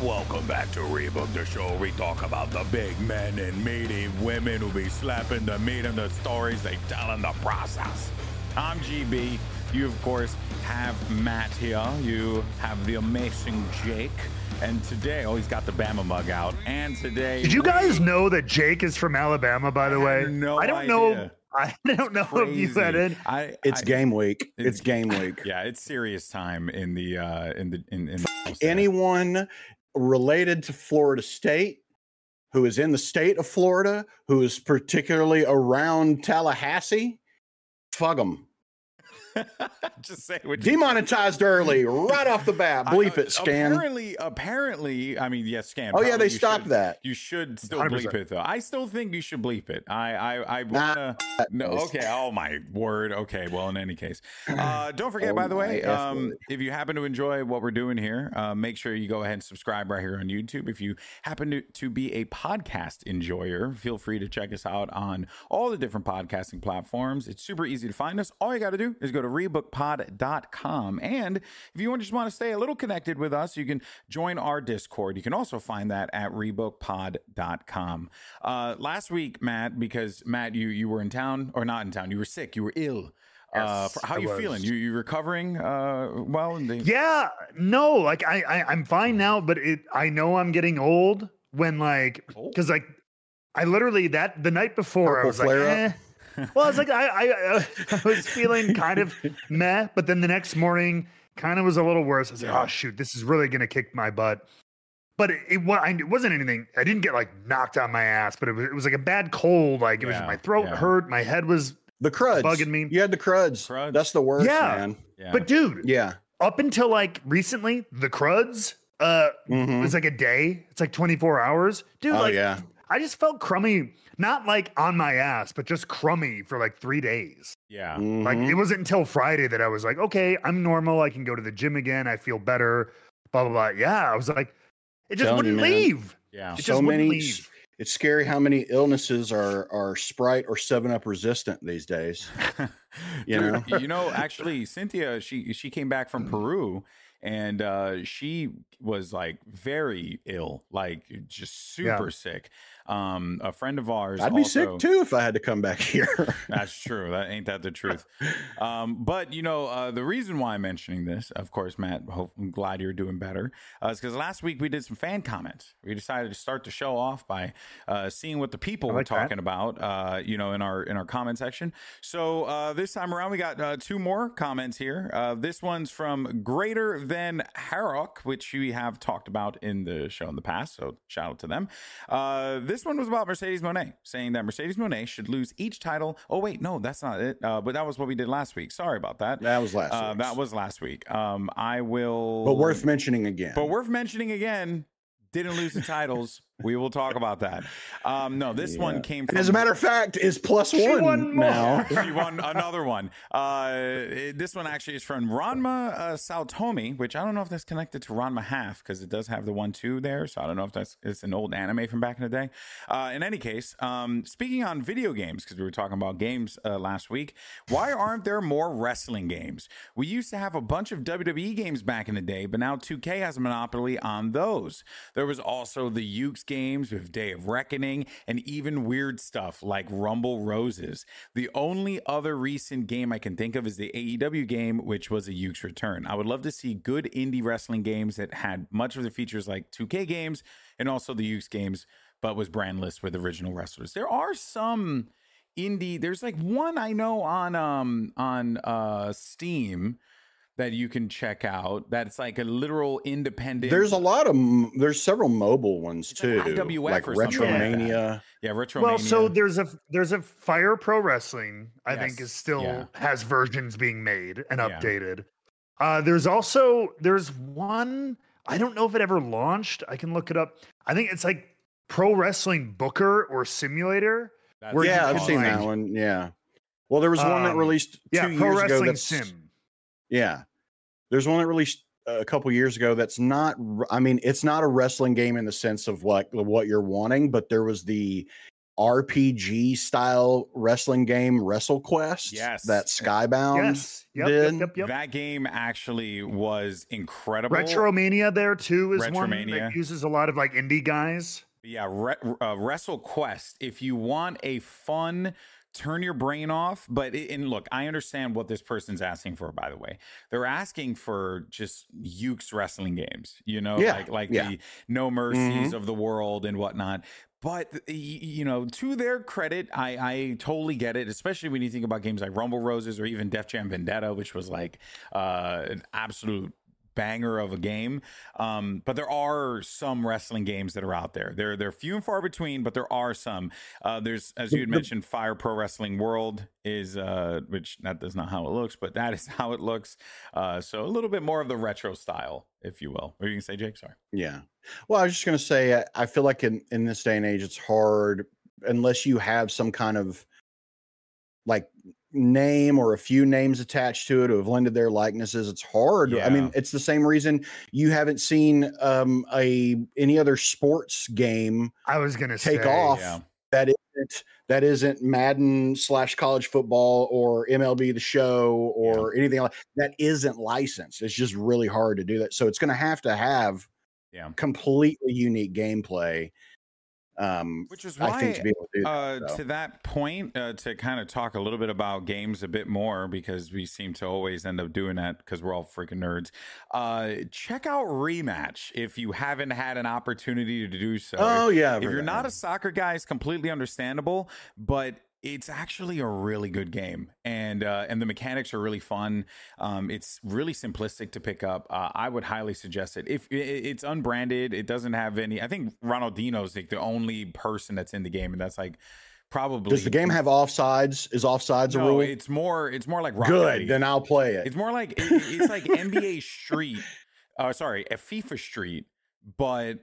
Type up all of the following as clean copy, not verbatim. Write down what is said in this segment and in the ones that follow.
Welcome back to Rebook, the show where we talk about the big men and meaty women who be slapping the meat and the stories they tell in the process. I'm GB. You, of course, have Matt here. You have the amazing Jake. And today, he's got the Bama mug out. And today... Did you guys know that Jake is from Alabama, by the way? No I don't idea. know. I don't know if you had it. It's game week. It's game week. Yeah, it's serious time in the Anyone related to Florida State who is in the state of Florida, who is particularly around Tallahassee, fuck them. Just say what Demonetized early, right off the bat. Bleep it, Scan. Apparently, I mean, yes, Scan. Oh yeah, they stopped that. You should still 100%. bleep it though. I still think you should bleep it. I wanna. No, okay. Oh my word. Okay. Well, in any case, don't forget. By the way, if you happen to enjoy what we're doing here, make sure you go ahead and subscribe right here on YouTube. If you happen to be a podcast enjoyer, feel free to check us out on all the different podcasting platforms. It's super easy to find us. All you got to do is go to rebookpod.com. And if you just want to stay a little connected with us, you can join our Discord. You can also find that at rebookpod.com. Last week, Matt, because Matt, you were in town, or not in town, you were sick, you were ill. Yes, how you feeling? You recovering well? Yeah, no, like I'm fine now, but I know I'm getting old when because I literally the night before I was like, well, I was like, I was feeling kind of meh, but then the next morning kind of was a little worse. I was like, oh shoot, this is really gonna kick my butt. But it wasn't anything. I didn't get knocked on my ass, but it was like a bad cold. Like it was my throat hurt, my head was the cruds bugging me. You had the cruds. That's the worst, man. Yeah. But dude, up until recently, the cruds was like a day. It's like 24 hours, dude. I just felt crummy. Not on my ass, but just crummy for 3 days. Yeah. It wasn't until Friday that I was like, okay, I'm normal. I can go to the gym again. I feel better. Blah, blah, blah. Yeah. I was like, it just wouldn't leave. Yeah. It just wouldn't leave. It's scary how many illnesses are Sprite or 7-Up resistant these days. Actually, Cynthia, she came back from Peru. And she was very ill, just super sick. A friend of ours. I'd be sick too if I had to come back here. That's true. Ain't that the truth? But the reason why I'm mentioning this, of course, Matt, I'm glad you're doing better, is because last week we did some fan comments. We decided to start the show off by seeing what the people were talking about, in our comment section. So this time around, we got 2 more comments here. This one's from Greater Than Harrock, which we have talked about in the show in the past. So shout out to them. This one was about Mercedes Moné, saying that Mercedes Moné should lose each title. Oh, wait, no, that's not it. But that was what we did last week. Sorry about that. That was last week. That was last week. I will... But worth mentioning again. Didn't lose the titles. We will talk about that. No, this one came from... And as a matter of fact, is +1 now. She won another one. This one actually is from Ranma Saotomi, which I don't know if that's connected to Ranma Half, because it does have the 1-2 there. So I don't know if it's an old anime from back in the day. In any case, speaking on video games, because we were talking about games last week, why aren't there more wrestling games? We used to have a bunch of WWE games back in the day, but now 2K has a monopoly on those. There was also the Yuke's games with Day of Reckoning and even weird stuff like Rumble Roses. The only other recent game I can think of is the AEW game, which was a Yuke's Return. I would love to see good indie wrestling games that had much of the features like 2K games and also the Yuke's games, but was brandless with original wrestlers. There are some indie, there's one I know on Steam that you can check out. That's a literal independent. There's there's several mobile ones too, IWF like Retromania. Yeah, Retromania. Well, so there's a Fire Pro Wrestling. I think is still has versions being made and updated. There's one. I don't know if it ever launched. I can look it up. I think it's Pro Wrestling Booker or Simulator. I've seen that one. Yeah. Well, there was one that released 2 years Pro ago. Wrestling Sim. Yeah. There's one that released a couple years ago that's not, I mean, it's not a wrestling game in the sense of what you're wanting, but there was the RPG style wrestling game, WrestleQuest. Yes. That Skybound Yes. did. Yep. That game actually was incredible. Retromania there too is one Retromania. that uses a lot of like indie guys. Yeah, WrestleQuest. If you want a fun, turn your brain off, and look, I understand what this person's asking for. By the way, they're asking for just Ukes wrestling games. You know, like the No Mercies of the world and whatnot. But, you know, to their credit, I totally get it, especially when you think about games like Rumble Roses or even Def Jam Vendetta, which was like an absolute banger of a game. But there are some wrestling games that are out there. They're few and far between, but there are some. There's, as you had mentioned, Fire Pro Wrestling World is, which that is not how it looks, but that is how it looks. So a little bit more of the retro style, if you will. What were you gonna say, Jake? Sorry. Yeah. Well, I was just going to say, I feel like in this day and age, it's hard unless you have some kind of like name or a few names attached to it who have lended their likenesses. It's hard. Yeah. I mean, it's the same reason you haven't seen any other sports game I was going to take say, off that isn't Madden / college football or MLB The Show or anything like that isn't licensed. It's just really hard to do that. So it's going to have completely unique gameplay. Which is why, I think, to be able to do that, to that point, to kind of talk a little bit about games a bit more, because we seem to always end up doing that because we're all freaking nerds. Check out Rematch if you haven't had an opportunity to do so. Oh, yeah. If you're not a soccer guy, it's completely understandable, but it's actually a really good game, and the mechanics are really fun. It's really simplistic to pick up. I would highly suggest it. If it's unbranded, it doesn't have any. I think Ronaldinho's like the only person that's in the game, and that's like probably. Does the game have offsides? Is offsides a rule? It's more like Rocket good. League. Then I'll play it. It's more like it's like NBA Street. Sorry, a FIFA Street, but.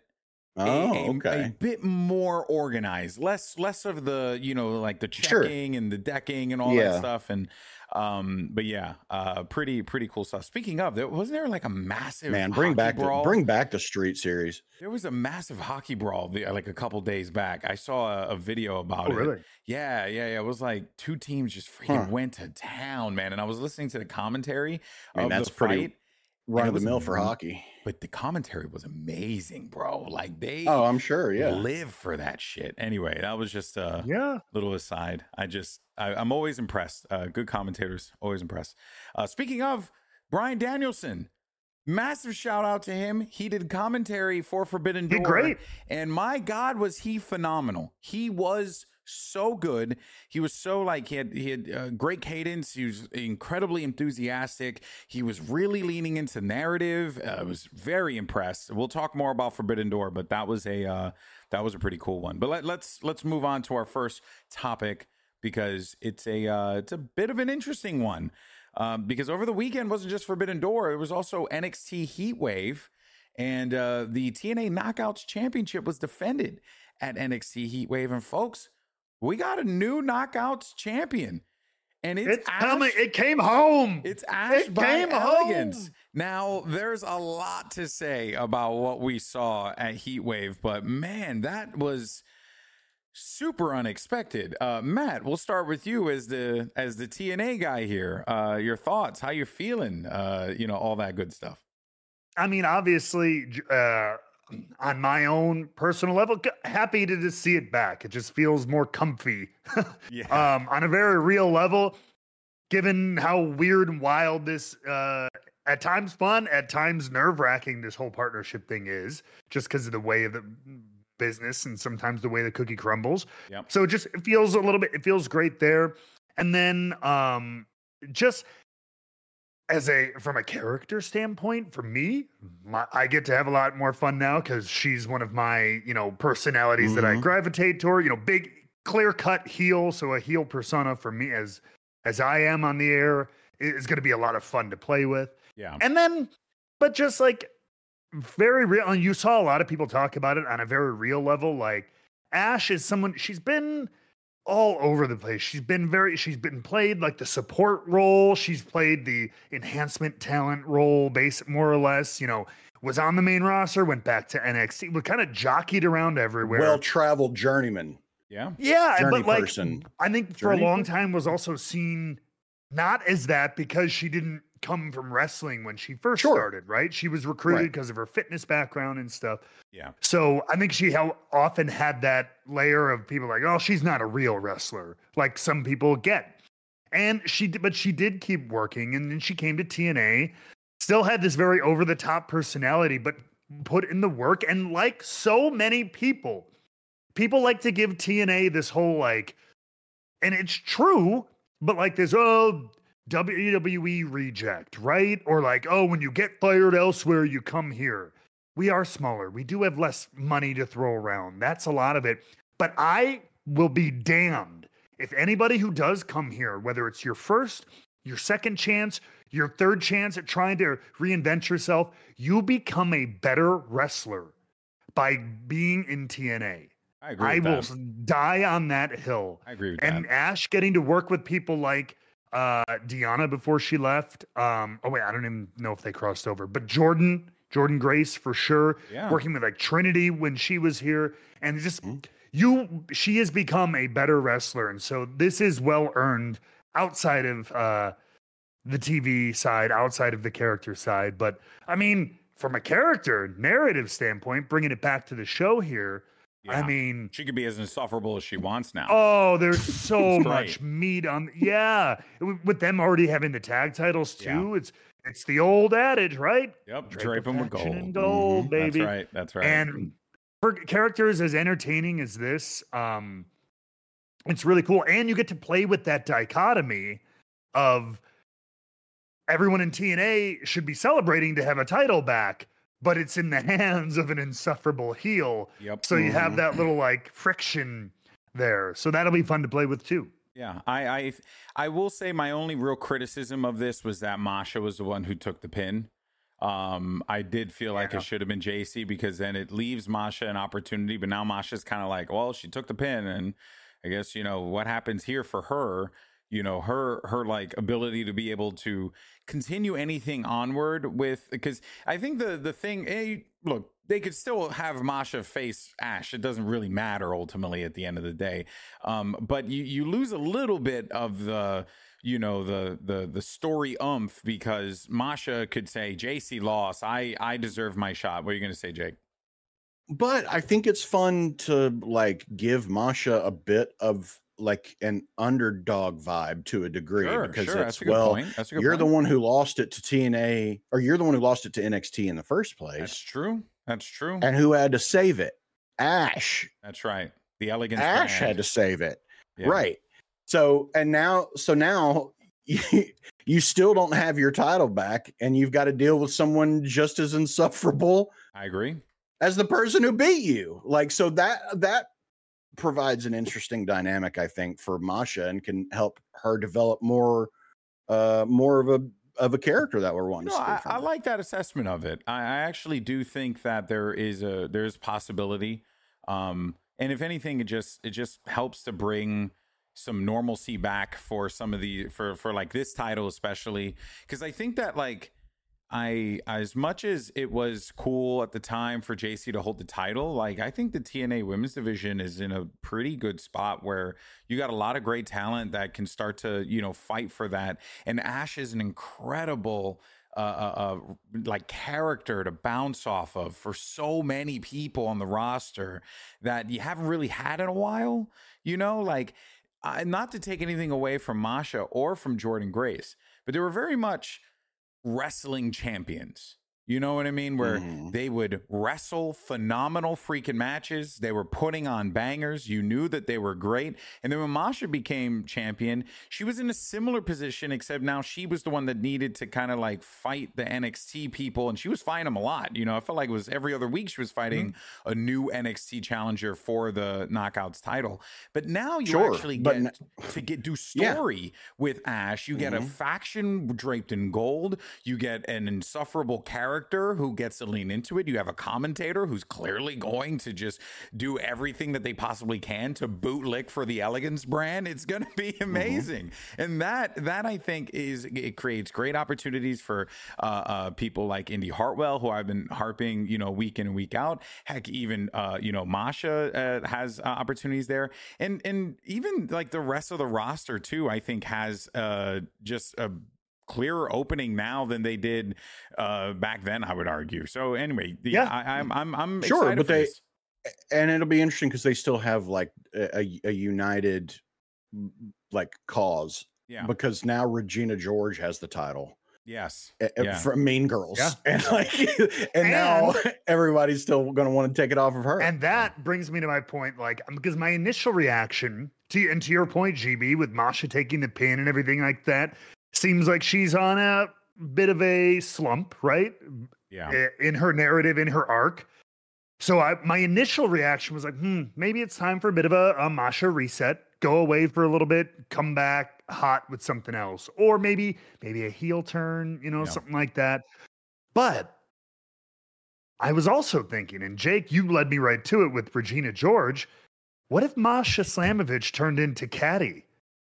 A bit more organized, less of the, you know, like the checking and the decking and all that stuff. And but yeah, pretty cool stuff. Speaking of, wasn't there like a massive bring back the Street series? There was a massive hockey brawl like a couple days back. I saw a video about it. Really? Yeah. It was like two teams just freaking went to town, man. And I was listening to the commentary of the fight. Run of the mill for hockey. But the commentary was amazing, bro. Like I'm sure, live for that shit. Anyway, that was just a little aside. I'm always impressed. Good commentators, always impressed. Speaking of Bryan Danielson, massive shout out to him. He did commentary for Forbidden Door. Great. And my God, was he phenomenal. He was so good. He was so like he had great cadence. He was incredibly enthusiastic. He was really leaning into narrative. I was very impressed. We'll talk more about Forbidden Door, but that was a pretty cool one. But let's move on to our first topic, because it's a bit of an interesting one. Because over the weekend wasn't just Forbidden Door, it was also NXT Heatwave, and the TNA Knockouts Championship was defended at NXT Heatwave. And folks, we got a new Knockouts champion, and it's Ash, coming. It came home. It's Ash by Elegance. Now, there's a lot to say about what we saw at Heatwave, but man, that was super unexpected. Matt, we'll start with you as the TNA guy here. Your thoughts? How you feeling? All that good stuff. I mean, obviously, on my own personal level, happy to just see it back. It just feels more comfy. On a very real level, given how weird and wild this, at times fun, at times nerve-wracking this whole partnership thing is, just because of the way of the business and sometimes the way the cookie crumbles. Yep. So it feels great there. And then just from a character standpoint, for me, I get to have a lot more fun now because she's one of my, personalities that I gravitate toward, big clear-cut heel. So a heel persona for me as I am on the air is going to be a lot of fun to play with. Yeah. And then, but just like very real, and you saw a lot of people talk about it on a very real level. Like Ash is someone, she's been all over the place. She's been played like the support role. She's played the enhancement talent role, more or less, was on the main roster, went back to NXT, was kind of jockeyed around everywhere. Well-traveled journeyman. Yeah, journey but like person. I think for a long time was also seen not as that because she didn't come from wrestling when she first started, right? She was recruited because of her fitness background and stuff. Yeah. So I think she often had that layer of people like, oh, she's not a real wrestler, like some people get. And she did keep working, and then she came to TNA, still had this very over the top personality, but put in the work. And like so many people like to give TNA this whole like, and it's true, but like this, WWE reject, right? Or like, oh, when you get fired elsewhere, you come here. We are smaller. We do have less money to throw around. That's a lot of it. But I will be damned if anybody who does come here, whether it's your first, your second chance, your third chance at trying to reinvent yourself, you become a better wrestler by being in TNA. I agree. I will die on that hill. I agree with and that. Ash getting to work with people like Deanna before she left. I don't even know if they crossed over, but Jordan Grace for sure. Yeah. Working with like Trinity when she was here, and just she has become a better wrestler, and so this is well earned outside of the TV side, outside of the character side. But I mean, from a character narrative standpoint, bringing it back to the show here. Yeah. I mean, she could be as insufferable as she wants now. Oh, there's so much meat on. Yeah, with them already having the tag titles too. It's the old adage, right? Yep, drape them with gold. And gold, baby. That's right. And for characters as entertaining as this, it's really cool. And you get to play with that dichotomy of everyone in TNA should be celebrating to have a title back, but it's in the hands of an insufferable heel. Yep. So you have that little like friction there. So that'll be fun to play with too. Yeah. I will say my only real criticism of this was that Masha was the one who took the pin. I did feel like it should have been JC, because then it leaves Masha an opportunity, but now Masha's kind of like, well, she took the pin, and I guess, what happens here for her, her like ability to be able to continue anything onward with, because I think the thing, look, they could still have Masha face Ash. It doesn't really matter ultimately at the end of the day. But you lose a little bit of the, the story oomph, because Masha could say, JC lost. I deserve my shot. What are you going to say, Jake? But I think it's fun to like give Masha a bit of like an underdog vibe to a degree, because it's, you're the one who lost it to TNA, or you're the one who lost it to NXT in the first place. That's true. And who had to save it? Ash. That's right. The elegant Ash had to save it. Yeah. Right. So now you still don't have your title back, and you've got to deal with someone just as insufferable. I agree. As the person who beat you. Like, so that provides an interesting dynamic, I think, for Masha, and can help her develop more of a character that we're wanting to see. I like that assessment of it. I actually do think that there's possibility. And if anything, it just helps to bring some normalcy back for some of for like this title, especially, because I think that like as much as it was cool at the time for JC to hold the title, like I think the TNA women's division is in a pretty good spot where you got a lot of great talent that can start to, fight for that. And Ash is an incredible like character to bounce off of for so many people on the roster that you haven't really had in a while, like not to take anything away from Masha or from Jordan Grace, but they were very much wrestling champions. You know what I mean? Where they would wrestle phenomenal freaking matches. They were putting on bangers. You knew that they were great. And then when Masha became champion, she was in a similar position, except now she was the one that needed to kind of like fight the NXT people. And she was fighting them a lot. I felt like it was every other week she was fighting a new NXT challenger for the Knockouts title. But now you actually get to do story with Ash. You get a faction draped in gold. You get an insufferable character character who gets to lean into it. You have a commentator who's clearly going to just do everything that they possibly can to bootlick for the Elegance brand. It's going to be amazing. And that I think it creates great opportunities for people like Indy Hartwell, who I've been harping, week in and week out. Heck, even Masha has opportunities there, and even like the rest of the roster too, I think has just a clearer opening now than they did back then, I would argue. So anyway, I'm sure, excited but for this. And it'll be interesting because they still have like a united like cause. Yeah. Because now Regina George has the title. Yes. From Mean Girls. Yeah. And now everybody's still going to want to take it off of her. And that brings me to my point, because my initial reaction to your point, GB, with Masha taking the pin and everything like that, seems like she's on a bit of a slump, right? Yeah. In her narrative, in her arc. So my initial reaction was like, maybe it's time for a bit of a Masha reset. Go away for a little bit, come back hot with something else, or maybe a heel turn, something like that. But I was also thinking, and Jake, you led me right to it with Regina George. What if Masha Slamovich turned into Caddy?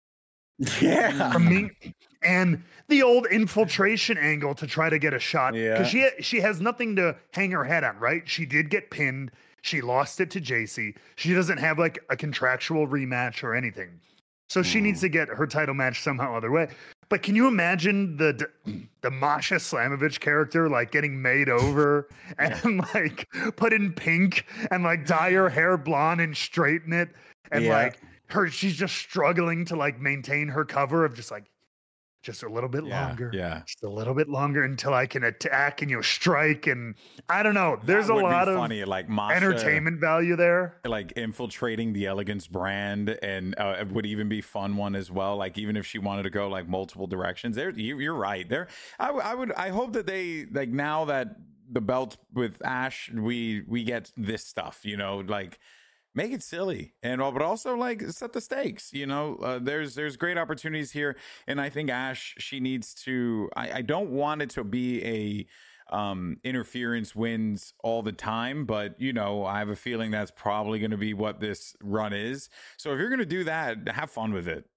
Yeah, from me, and the old infiltration angle to try to get a shot because she has nothing to hang her head on, right? She did get pinned. She lost it to JC. She doesn't have like a contractual rematch or anything. So she needs to get her title match somehow other way. But can you imagine the Masha Slamovich character like getting made over and like put in pink and like dye her hair blonde and straighten it and she's just struggling to like maintain her cover of just a little bit longer. Yeah. Just a little bit longer until I can attack and strike. And I don't know. There's a lot of funny, like Masha, entertainment value there. Like infiltrating the Elegance brand, and it would even be fun one as well. Like even if she wanted to go like multiple directions, you're right. There, I hope that they like now that the belt with Ash, we get this stuff. Like. Make it silly but also like set the stakes. There's great opportunities here, and I think Ash, she needs to. I don't want it to be a interference wins all the time, but I have a feeling that's probably going to be what this run is. So if you're going to do that, have fun with it.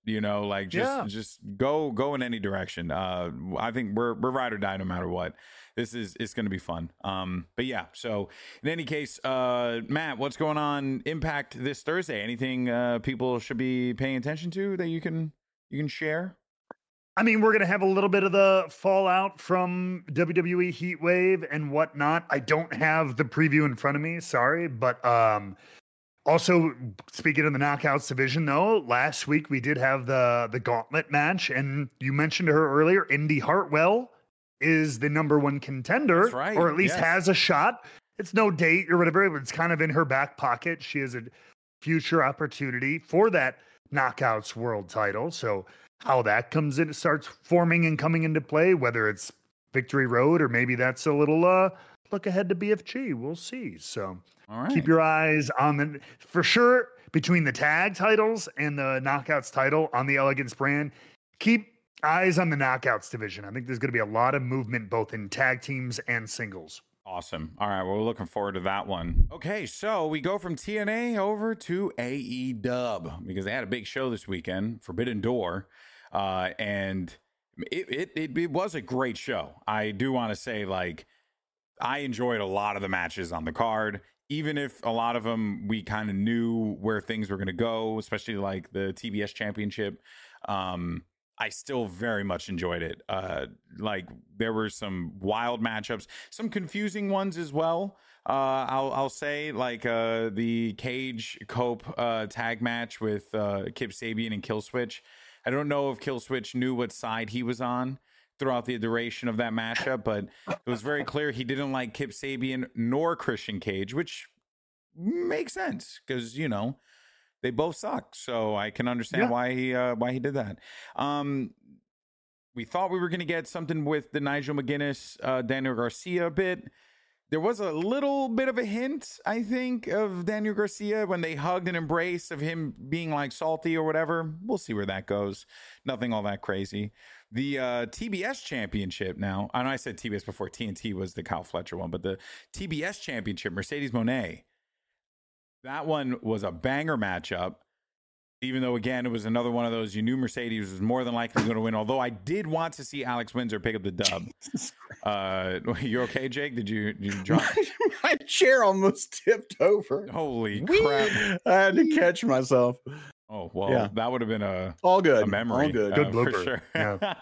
Just go in any direction. I think we're ride or die no matter what. It's going to be fun. But yeah, so in any case, Matt, what's going on Impact this Thursday? Anything people should be paying attention to that you can share? I mean, we're going to have a little bit of the fallout from WWE Heatwave and whatnot. I don't have the preview in front of me, sorry. But also, speaking of the Knockouts division, though, last week we did have the gauntlet match. And you mentioned her earlier, Indy Hartwell is the number one contender, that's right. Or at least has a shot. It's no date or whatever, but it's kind of in her back pocket. She has a future opportunity for that Knockouts world title. So how that comes in, starts forming and coming into play, whether it's Victory Road or maybe that's a little look ahead to BFG. We'll see. So keep your eyes on for sure, between the tag titles and the Knockouts title on the Elegance brand. Keep eyes on the Knockouts division. I think there's going to be a lot of movement both in tag teams and singles. Awesome. All right. Well, we're looking forward to that one. Okay. So we go from TNA over to AEW because they had a big show this weekend, Forbidden Door. And it was a great show. I do want to say, like, I enjoyed a lot of the matches on the card, even if a lot of them we kind of knew where things were going to go, especially like the TBS championship. I still very much enjoyed it. Like there were some wild matchups, some confusing ones as well. I'll say like the Cage Cope tag match with Kip Sabian and Killswitch. I don't know if Killswitch knew what side he was on throughout the duration of that matchup, but it was very clear he didn't like Kip Sabian nor Christian Cage, which makes sense because they both suck, so I can understand why he did that. We thought we were going to get something with the Nigel McGuinness, Daniel Garcia bit. There was a little bit of a hint, I think, of Daniel Garcia when they hugged and embraced of him being like salty or whatever. We'll see where that goes. Nothing all that crazy. The TBS championship now, I know I said TBS before, TNT was the Kyle Fletcher one, but the TBS championship, Mercedes Moné, that one was a banger matchup. Even though, again, it was another one of those, you knew Mercedes was more than likely going to win. Although I did want to see Alex Windsor pick up the dub. You okay, Jake? Did you drop? My chair almost tipped over. Holy crap. I had to catch myself. Oh, well, that would have been a memory. All good. Good blooper. For sure. Yeah.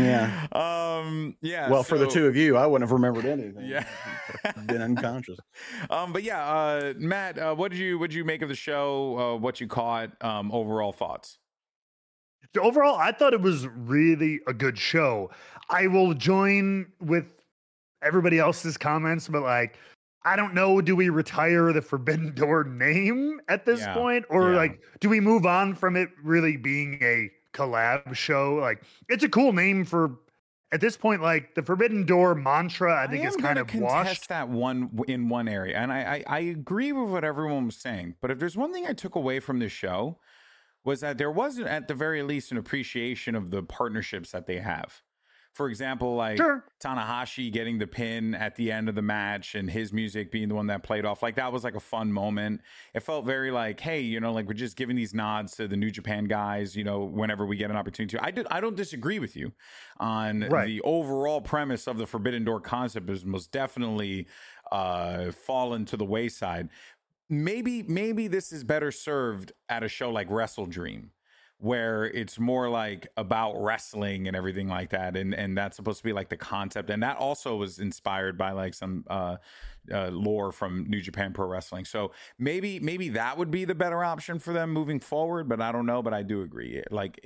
Yeah. Well, for the two of you, I wouldn't have remembered anything. Yeah. Been unconscious. But yeah, Matt, what did you make of the show? What you caught? Overall thoughts? So overall, I thought it was really a good show. I will join with everybody else's comments, but like, I don't know, do we retire the Forbidden Door name at this point? Or like, do we move on from it really being a collab show? Like, it's a cool name for, at this point, like the Forbidden Door mantra, I think is kind of washed. That one in one area. And I agree with what everyone was saying. But if there's one thing I took away from this show was that there wasn't, at the very least, an appreciation of the partnerships that they have. For example, like Tanahashi getting the pin at the end of the match and his music being the one that played off. Like, that was like a fun moment. It felt very like, hey, you know, like we're just giving these nods to the New Japan guys, you know, whenever we get an opportunity to. I don't disagree with you on the overall premise of the Forbidden Door concept is most definitely fallen to the wayside. Maybe this is better served at a show like Wrestle Dream, where it's more like about wrestling and everything like that. And that's supposed to be like the concept. And that also was inspired by like some lore from New Japan Pro Wrestling. So maybe that would be the better option for them moving forward, but I don't know. But I do agree.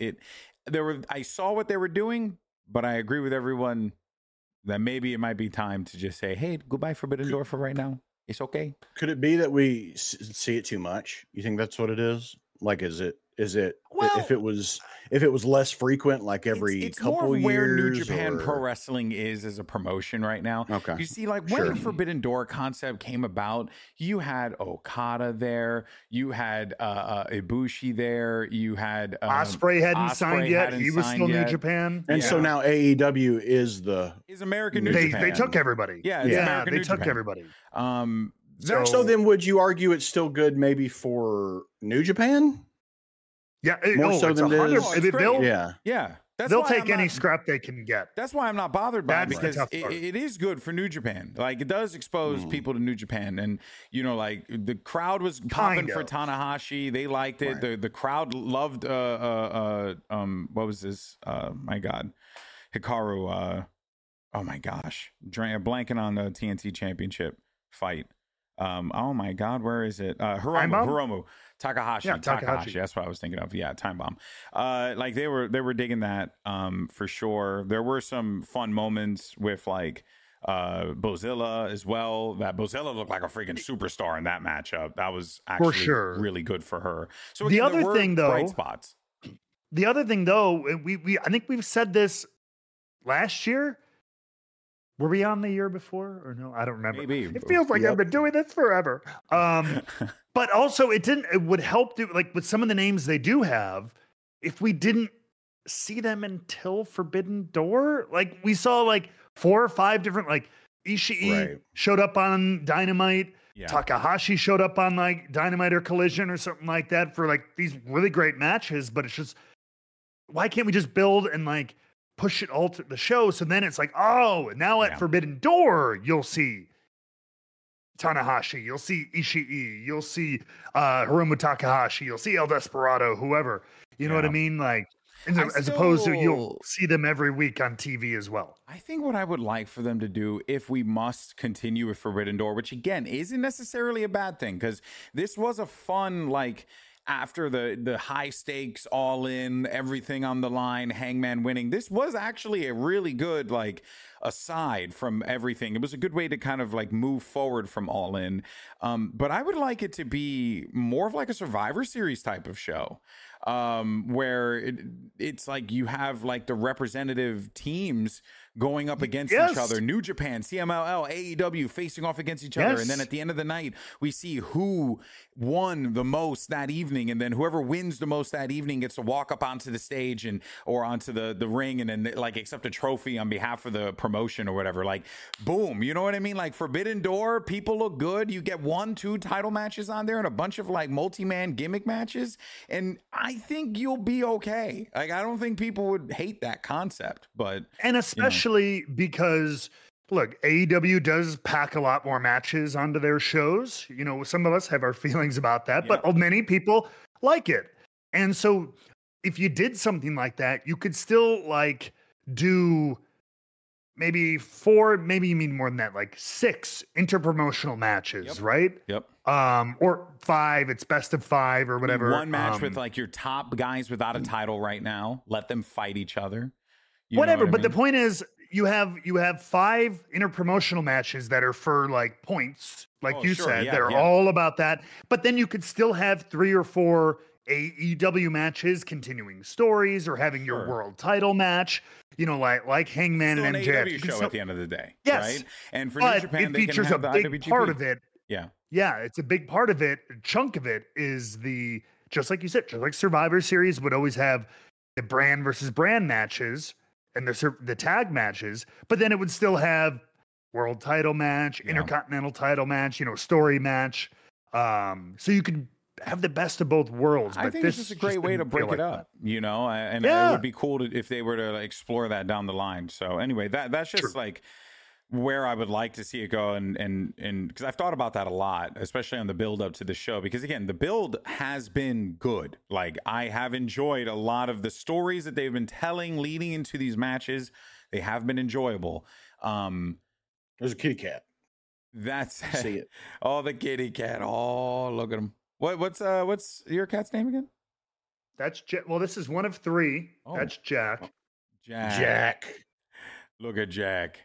I saw what they were doing, but I agree with everyone that maybe it might be time to just say, hey, goodbye Forbidden Door for right now. It's okay. Could it be that we see it too much? You think that's what it is? Like, is it well, if it was less frequent, like every it's couple more years? Where New Japan Pro Wrestling is as a promotion right now. Okay, you see, like when the Forbidden Door concept came about, you had Okada there, you had Ibushi there, you had Ospreay hadn't signed yet. He was still New Japan, and so now AEW is American New Japan. They took everybody. American they New took Japan. everybody. So then, would you argue it's still good, maybe for New Japan? Yeah, more so than it is. Yeah. They'll take any scrap they can get. That's why I'm not bothered by it, because it is good for New Japan. Like, it does expose people to New Japan, and you know, like the crowd was popping for Tanahashi. They liked it. Right. The crowd loved what was this? My God, Hikaru. Oh my gosh, blanking on the TNT Championship fight. Oh my God, where is it? Hiromu Takahashi. Takahashi. That's what I was thinking of. Yeah, Time Bomb. Like they were digging that for sure. There were some fun moments with like Bozilla as well. That Bozilla looked like a freaking superstar in that matchup. That was actually really good for her. So the other thing, though, bright spots. The other thing, though, we I think we've said this last year. Were we on the year before or no? I don't remember. Maybe. It feels like I've been doing this forever. But also it would help to, like, with some of the names they do have, if we didn't see them until Forbidden Door, like we saw like 4 or 5 different, like Ishii showed up on Dynamite. Yeah. Takahashi showed up on like Dynamite or Collision or something like that for like these really great matches. But it's just, why can't we just build and like push it all to the show? So then it's like, oh, now at Forbidden Door, you'll see Tanahashi, you'll see Ishii, you'll see Hiromu Takahashi, you'll see El Desperado, whoever. You know what I mean? Like, as opposed to you'll see them every week on TV as well. I think what I would like for them to do, if we must continue with Forbidden Door, which again isn't necessarily a bad thing, because this was a fun, like, after the high stakes, all in, everything on the line, Hangman winning, this was actually a really good, like, aside from everything. It was a good way to kind of like move forward from All In. But I would like it to be more of like a Survivor Series type of show. where it's like you have like the representative teams going up against each other. New Japan, CMLL, AEW facing off against each other. And then at the end of the night, we see who won the most that evening. And then whoever wins the most that evening gets to walk up onto the stage or onto the ring and then like accept a trophy on behalf of the promotion or whatever. Like, boom, you know what I mean? Like Forbidden Door, people look good. You get 1-2 title matches on there and a bunch of like multi-man gimmick matches. And I think you'll be okay. Like, I don't think people would hate that concept, but. And especially because look, AEW does pack a lot more matches onto their shows. You know, some of us have our feelings about that, but many people like it. And so if you did something like that, you could still like do maybe 4, maybe you mean more than that, like 6 interpromotional matches, right? Yep. Or 5, it's best of 5 or whatever. One match with like your top guys without a title right now. Let them fight each other. Whatever, but the point is you have 5 interpromotional matches that are for like points, like you said, that are all about that. But then you could still have 3 or 4 AEW matches, continuing stories, or having your world title match. You know, like Hangman and MJF. An AEW show at the end of the day, yes. right? And for New Japan, it features a big part of it. Yeah, it's a big part of it. A chunk of it is just like you said, just like Survivor Series would always have the brand versus brand matches and the tag matches, but then it would still have world title match, intercontinental title match, you know, story match. So you could have the best of both worlds. But I think this is a great way to break it up, you know, and it would be cool if they were to explore that down the line. So anyway, that's just like where I would like to see it go. And because I've thought about that a lot, especially on the build up to the show, because again, the build has been good. Like I have enjoyed a lot of the stories that they've been telling leading into these matches. They have been enjoyable. There's a kitty cat. That's see it. Oh, the kitty cat. Oh, look at him. What's your cat's name again? That's Jack. Well, this is one of 3. Oh. That's Jack. Jack. Look at Jack.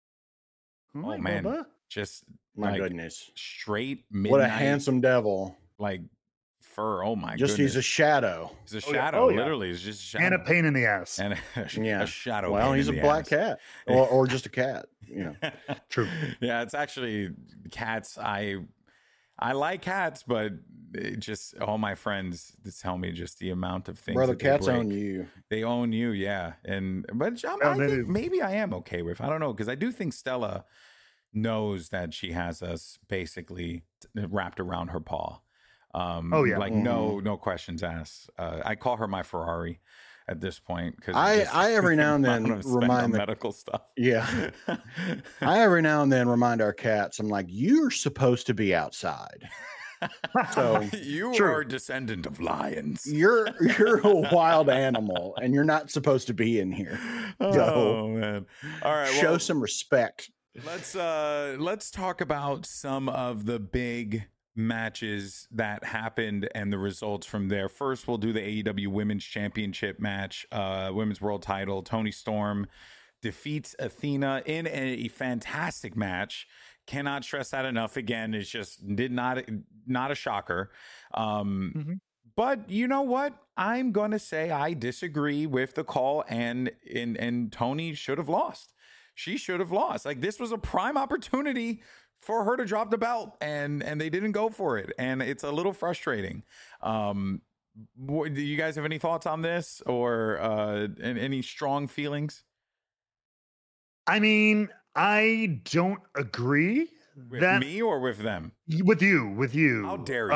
Oh man, Bubba. Just my goodness, straight midnight. What a handsome devil! Like fur. Oh my goodness. He's a shadow. He's a shadow. Literally, he's just a shadow. And a pain in the ass. And a shadow. Well, he's a black cat, or just a cat. You know, true. Yeah, it's actually cats. I like cats, but just all my friends tell me just the amount of things. Brother, cats own you. They own you, yeah. But I think maybe I am okay with. I don't know, because I do think Stella knows that she has us basically wrapped around her paw. Like no questions asked. I call her my Ferrari at this point, because I every now and then remind the medical stuff. Yeah, I every now and then remind our cats. I'm like, you're supposed to be outside. So you are a descendant of lions. You're a wild animal, and you're not supposed to be in here. Oh man! All right, show some respect. Let's talk about some of the big matches that happened and the results from there. First, we'll do the AEW Women's Championship match, Women's World Title. Toni Storm defeats Athena in a fantastic match. Cannot stress that enough. Again, it's just not a shocker. But you know what? I'm going to say I disagree with the call, and Toni should have lost. She should have lost. Like, this was a prime opportunity for her to drop the belt, and they didn't go for it, and it's a little frustrating. Do you guys have any thoughts on this, or any strong feelings? I mean, I don't agree. With me or with them? With you. How dare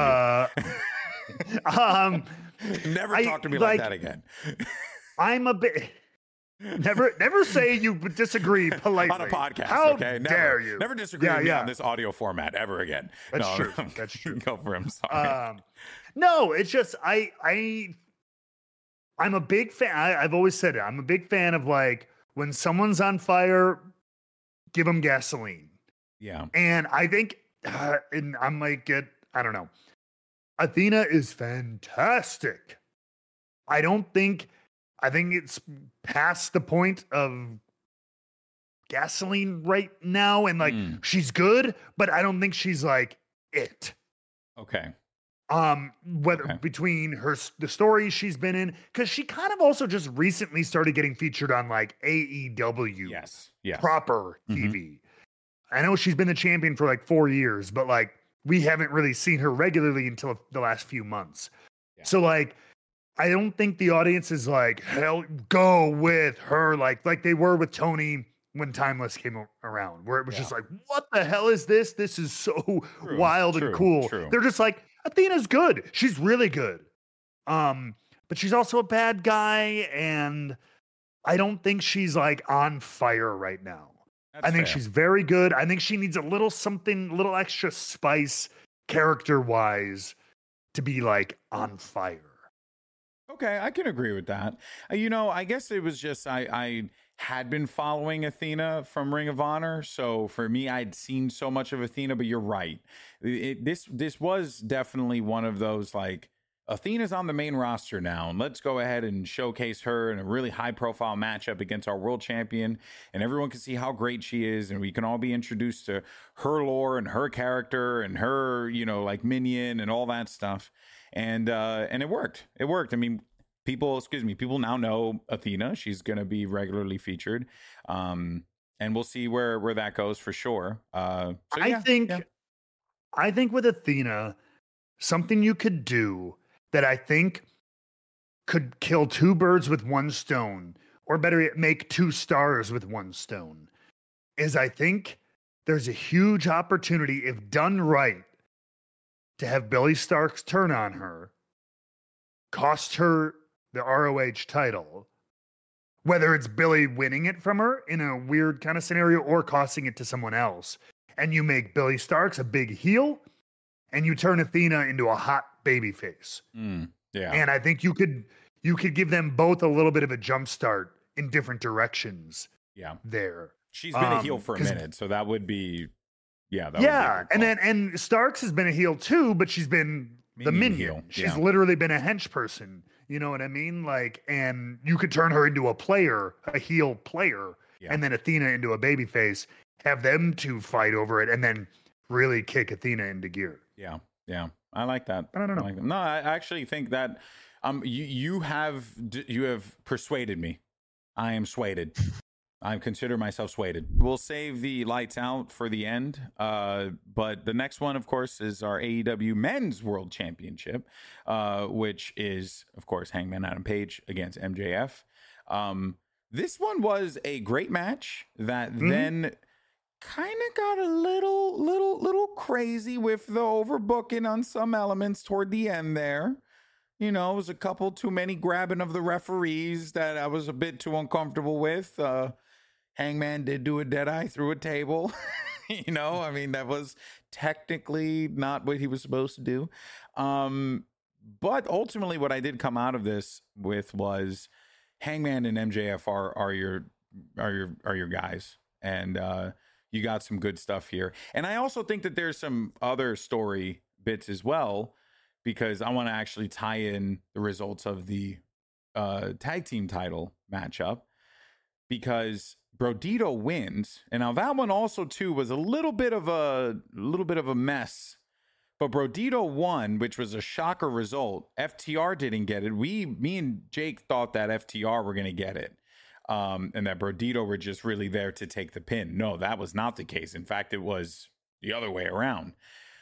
you? Never talk to me like that again. I'm a bit. Never say you disagree politely on a podcast. How okay? dare you? Never disagree with me on this audio format ever again. That's true. That's true. Go for him. Sorry. No, it's just I'm a big fan. I've always said it. I'm a big fan of, like, when someone's on fire, give them gasoline. Yeah. And I think, and I might get, I don't know. Athena is fantastic. I think it's past the point of gasoline right now. And, like, she's good, but I don't think she's, like, it. Okay. Whether between the stories she's been in, because she kind of also just recently started getting featured on like AEW, yes, proper TV. I know she's been the champion for like 4 years, but like we haven't really seen her regularly until the last few months. Yeah. So like, I don't think the audience is like, hell, go with her like they were with Tony when Timeless came around, where it was just like, what the hell is this? This is so wild and cool. They're just like, Athena's good. She's really good. But she's also a bad guy, and I don't think she's like on fire right now. I think she's very good. I think she needs a little extra spice character-wise to be like on fire. Okay, I can agree with that. I guess it was just I had been following Athena from Ring of Honor, so for me, I'd seen so much of Athena. But you're right, this was definitely one of those like, Athena's on the main roster now, and let's go ahead and showcase her in a really high-profile matchup against our world champion, and everyone can see how great she is, and we can all be introduced to her lore and her character and her, like minion and all that stuff, and it worked. It worked. I mean, people now know Athena. She's going to be regularly featured, and we'll see where that goes for sure. I think with Athena, something you could do that I think could kill two birds with one stone, or better yet, make 2 stars with one stone, is I think there's a huge opportunity, if done right, to have Billie Starkz turn on her, cost her the ROH title, whether it's Billie winning it from her in a weird kind of scenario or costing it to someone else. And you make Billie Starkz a big heel, and you turn Athena into a hot baby face. Yeah. And I think you could give them both a little bit of a jump start in different directions. Yeah. There. She's been a heel for a minute, so that would be and Starkz has been a heel too, but she's been the minion. Heel. She's literally been a hench person. You know what I mean? Like, and you could turn her into a heel player, and then Athena into a baby face, have them 2 fight over it, and then really kick Athena into gear. Yeah. I like that. I don't know. No, I actually think that you have persuaded me. I am swayed. I consider myself swayed. We'll save the lights out for the end. But the next one, of course, is our AEW Men's World Championship, which is, of course, Hangman Adam Page against MJF. This one was a great match that then kind of got a little crazy with the overbooking on some elements toward the end there. It was a couple too many grabbing of the referees that I was a bit too uncomfortable with. Hangman did do a Deadeye through a table. I mean, that was technically not what he was supposed to do. But ultimately what I did come out of this with was Hangman and MJF are your guys. And, you got some good stuff here. And I also think that there's some other story bits as well, because I want to actually tie in the results of the tag team title matchup, because Brodito wins. And now that one also too was a little bit of a mess, but Brodito won, which was a shocker result. FTR didn't get it. Me and Jake thought that FTR were going to get it. And that Brodito were just really there to take the pin. No, that was not the case. In fact, it was the other way around.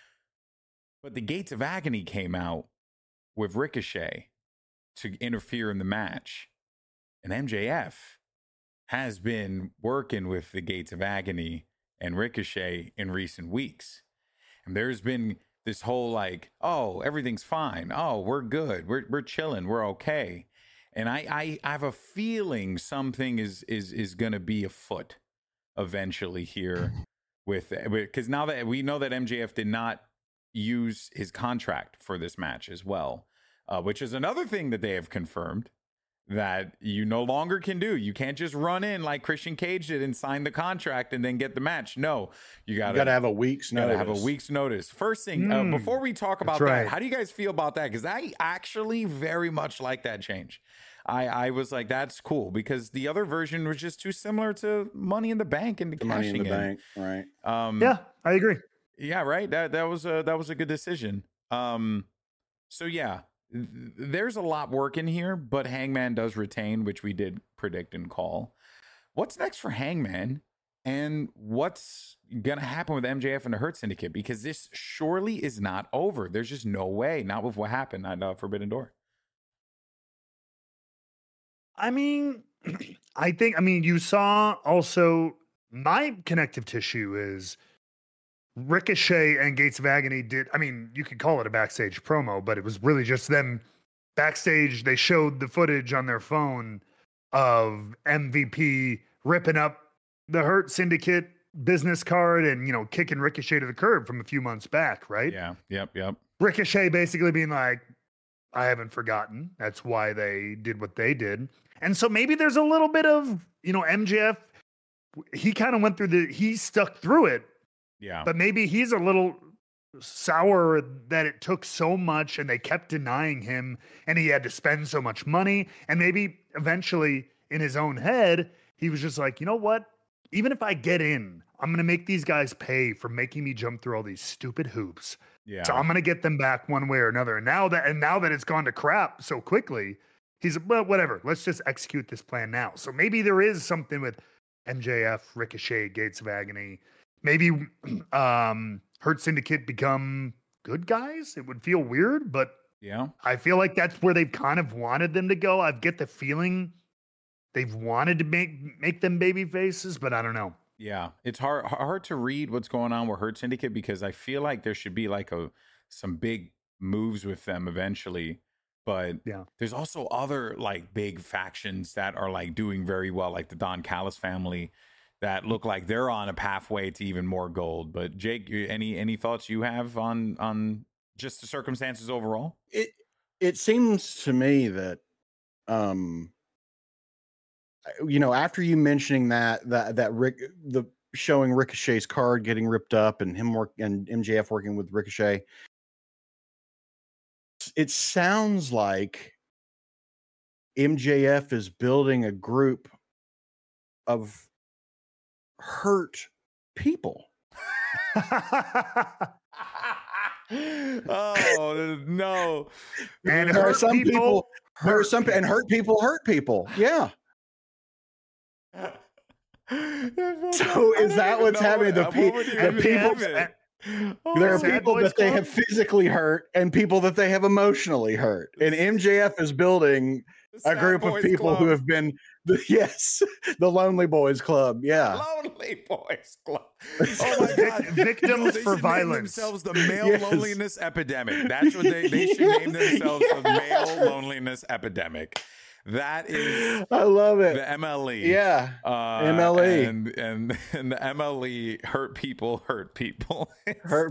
But the Gates of Agony came out with Ricochet to interfere in the match. And MJF has been working with the Gates of Agony and Ricochet in recent weeks. And there's been this whole like, oh, everything's fine. Oh, we're good. We're chilling. We're okay. And I have a feeling something is going to be afoot eventually here because now that we know that MJF did not use his contract for this match as well, which is another thing that they have confirmed that you no longer can do. You can't just run in like Christian Cage did and sign the contract and then get the match. No, you got to have a week's notice. First thing, before we talk about that, how do you guys feel about that? Because I actually very much like that change. I was like, that's cool, because the other version was just too similar to Money in the Bank and the Money in the Bank, right? Yeah, I agree. Yeah, right. That was a good decision. So yeah, there's a lot working here, but Hangman does retain, which we did predict and call. What's next for Hangman? And what's going to happen with MJF and the Hurt Syndicate? Because this surely is not over. There's just no way, not with what happened at Forbidden Door. I mean, you saw also my connective tissue is Ricochet and Gates of Agony you could call it a backstage promo, but it was really just them backstage. They showed the footage on their phone of MVP ripping up the Hurt Syndicate business card and, kicking Ricochet to the curb from a few months back, right? Yeah. Yep. Ricochet basically being like, I haven't forgotten. That's why they did what they did. And so maybe there's a little bit of, MJF, he kind of went through he stuck through it. Yeah. But maybe he's a little sour that it took so much and they kept denying him and he had to spend so much money. And maybe eventually in his own head, he was just like, you know what? Even if I get in, I'm going to make these guys pay for making me jump through all these stupid hoops. Yeah. So I'm going to get them back one way or another. And now that it's gone to crap so quickly, he's, well, whatever. Let's just execute this plan now. So maybe there is something with MJF, Ricochet, Gates of Agony. Maybe Hurt Syndicate become good guys. It would feel weird, but yeah, I feel like that's where they've kind of wanted them to go. I get the feeling they've wanted to make them baby faces, but I don't know. Yeah, it's hard to read what's going on with Hurt Syndicate because I feel like there should be like some big moves with them eventually. But yeah, there's also other like big factions that are like doing very well, like the Don Callis family, that look like they're on a pathway to even more gold. But Jake, any thoughts you have on just the circumstances overall? It seems to me that after you mentioning that the showing Ricochet's card getting ripped up and and MJF working with Ricochet, it sounds like MJF is building a group of hurt people. Oh no! And there are some people and hurt people hurt people. Yeah. So is that what's happening? There are people that they have physically hurt and people that they have emotionally hurt. And MJF is building a group of people who have been the Lonely Boys Club. Yeah. Lonely Boys Club. Oh my God. Victims for violence. Themselves the male loneliness epidemic. That's what they should name themselves, the male loneliness epidemic. That is, I love it. The MLE. Yeah. MLE. And the MLE hurt people. Hurt people. Dude,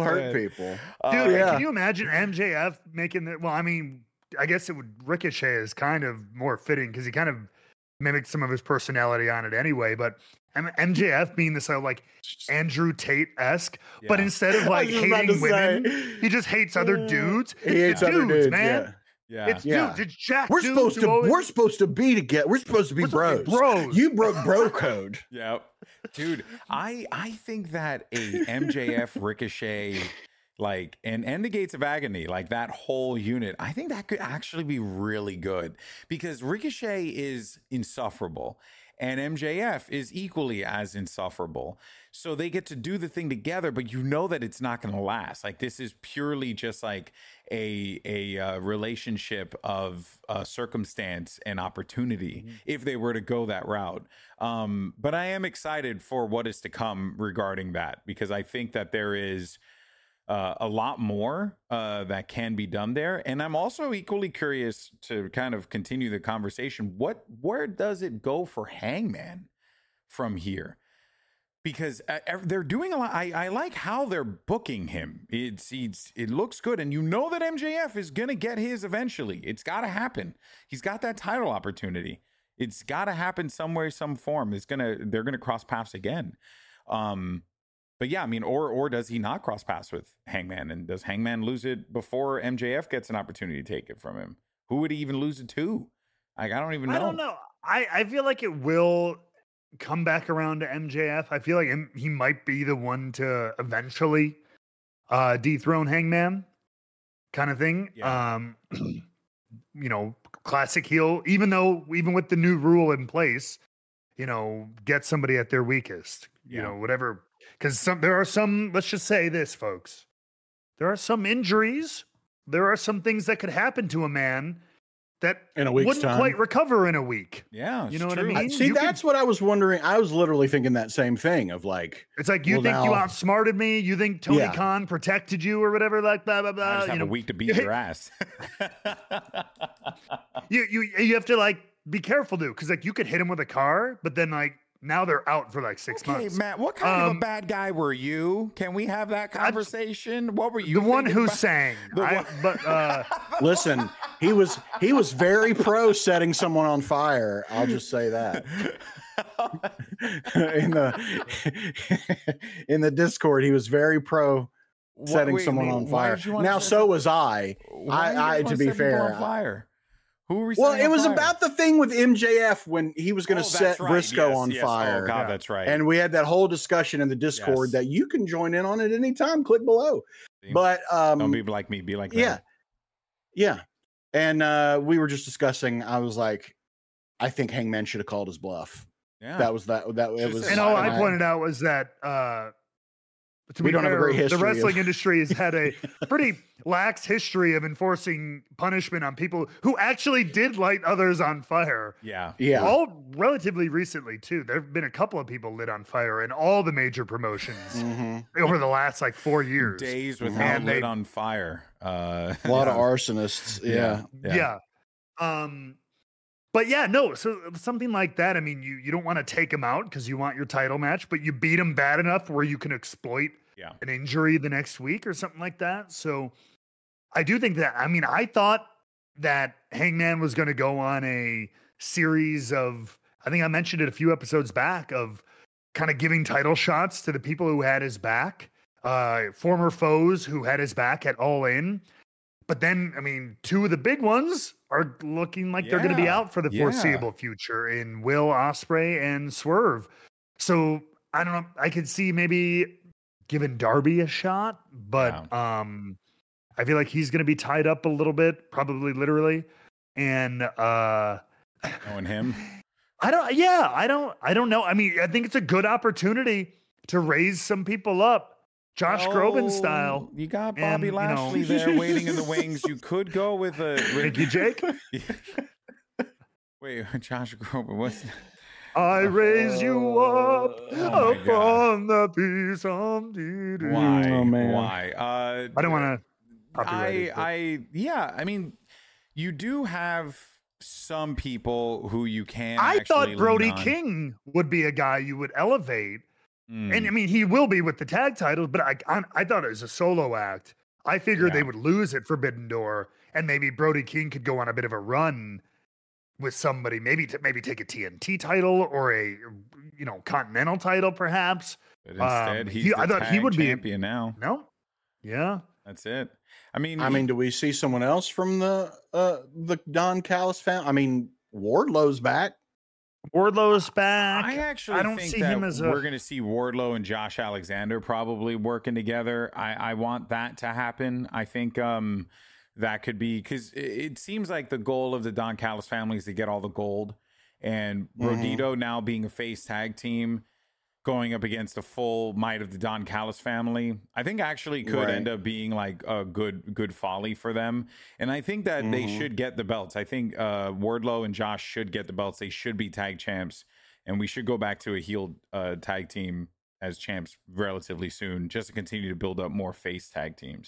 Can you imagine MJF making that? Well, I mean, I guess it would Ricochet is kind of more fitting because he kind of mimicked some of his personality on it anyway. But MJF being this like Andrew Tate-esque, but instead of like hating women, he just hates other dudes. He hates other dudes, Yeah. man. It's dudes. It's Jack. We're supposed to be together. We're supposed to be bros. You broke bro code. Yeah, dude. I think that a MJF Ricochet and the Gates of Agony, like that whole unit, I think that could actually be really good because Ricochet is insufferable and MJF is equally as insufferable. So they get to do the thing together, but you know that it's not going to last. Like this is purely just like a relationship of circumstance and opportunity if they were to go that route. But I am excited for what is to come regarding that because I think that there is a lot more that can be done there. And I'm also equally curious to kind of continue the conversation. Where does it go for Hangman from here? Because they're doing a lot. I like how they're booking him. It looks good. And you know that MJF is going to get his eventually. It's got to happen. He's got that title opportunity. It's got to happen some way, some form. They're going to cross paths again. But yeah, I mean, or does he not cross paths with Hangman? And does Hangman lose it before MJF gets an opportunity to take it from him? Who would he even lose it to? Like, I don't even know. I don't know. I feel like it will come back around to MJF. I feel like he might be the one to eventually dethrone Hangman. kind of thing. Yeah. Classic heel, even with the new rule in place, get somebody at their weakest, whatever. Because there are some, let's just say this, folks, there are some injuries. There are some things that could happen to a man that in a week's wouldn't time. quite recover in a week. Yeah. You know what I true. mean? See, that's what I was wondering. I was literally thinking that same thing of like, it's like, you think you outsmarted me? You think Tony Khan protected you or whatever? Like blah blah blah. I just have a week to beat your ass. you have to like be careful, dude, because like you could hit him with a car, but then like now they're out for like 6 months. Hey, Matt, what kind of a bad guy were you? Can we have that conversation? What were you? The one who sang. Listen, he was very pro setting someone on fire. I'll just say that. in the Discord, he was very pro setting someone on fire. Now, so was I. I to be fair, on fire. Who were we well, it was about the thing with MJF when he was going to set Briscoe on fire. Oh, God, that's right. And we had that whole discussion in the Discord that you can join in on at any time. Click below. But don't be like me. Be like them. Yeah. And we were just discussing. I was like, I think Hangman should have called his bluff. Yeah, that was. And all I pointed out was that. We don't have a great history. The wrestling industry has had a pretty lax history of enforcing punishment on people who actually did light others on fire. Yeah. All relatively recently, too. There have been a couple of people lit on fire in all the major promotions over the last like 4 years. Days with lit on fire. A lot of arsonists. Yeah. But yeah, no. So something like that. I mean, you don't want to take him out because you want your title match, but you beat him bad enough where you can exploit an injury the next week or something like that. So I do think that. I mean, I thought that Hangman was going to go on a series of. I think I mentioned it a few episodes back of kind of giving title shots to the people who had his back, former foes who had his back at All In. But then, I mean, two of the big ones are looking like they're going to be out for the foreseeable future in Will Ospreay and Swerve. So I don't know. I could see maybe giving Darby a shot, but I feel like he's going to be tied up a little bit, probably literally. And knowing him, I don't know. I mean, I think it's a good opportunity to raise some people up. Josh Groban style. You got Bobby Lashley there waiting in the wings. You could go with a Thank you, Jake. Wait, Josh Groban, what's I raise you up upon the peace of the Why? Oh, man. Why? I don't want to I mean, you do have some people who you can I thought Brody King would be a guy you would elevate. And I mean, he will be with the tag titles, but I thought it was a solo act. I figured they would lose at Forbidden Door, and maybe Brody King could go on a bit of a run with somebody, maybe take a TNT title or a Continental title, perhaps. But instead, I thought he would be champion now. No, yeah, that's it. I mean, do we see someone else from the Don Callis family? I mean, Wardlow's back. Wardlow's back. I don't think see that him as we're going to see Wardlow and Josh Alexander probably working together. I want that to happen. I think that could be because it seems like the goal of the Don Callis family is to get all the gold, and Brodito now being a face tag team going up against the full might of the Don Callis family, I think actually could end up being like a good folly for them. And I think that they should get the belts. I think Wardlow and Josh should get the belts. They should be tag champs, and we should go back to a heel tag team as champs relatively soon, just to continue to build up more face tag teams.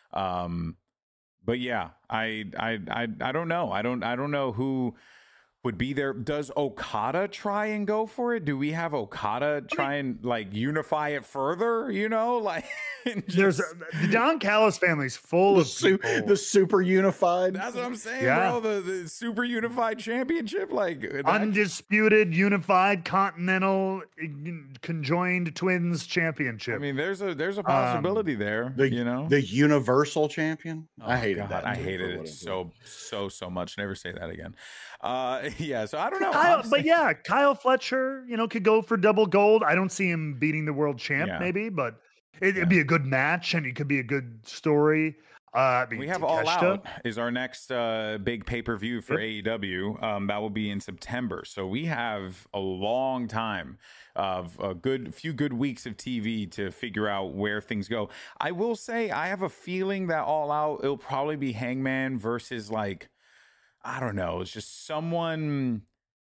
But yeah, I don't know. I don't know who would be there. Does Okada try and go for it? Do we have Okada try and like unify it further? There's the Don Callis family's full of people. The super unified. That's what I'm saying, bro. The super unified championship, undisputed, unified, continental, conjoined twins championship. I mean, there's a possibility there. The universal champion. Oh, I hated that. I hated it so much. Never say that again. So I don't know. Kyle Fletcher, could go for double gold. I don't see him beating the world champ, maybe, but it'd be a good match and it could be a good story. We have All Out is our next big pay-per-view for AEW. That will be in September. So we have a long time of a few good weeks of TV to figure out where things go. I will say I have a feeling that All Out, it'll probably be Hangman versus, like, I don't know, it's just someone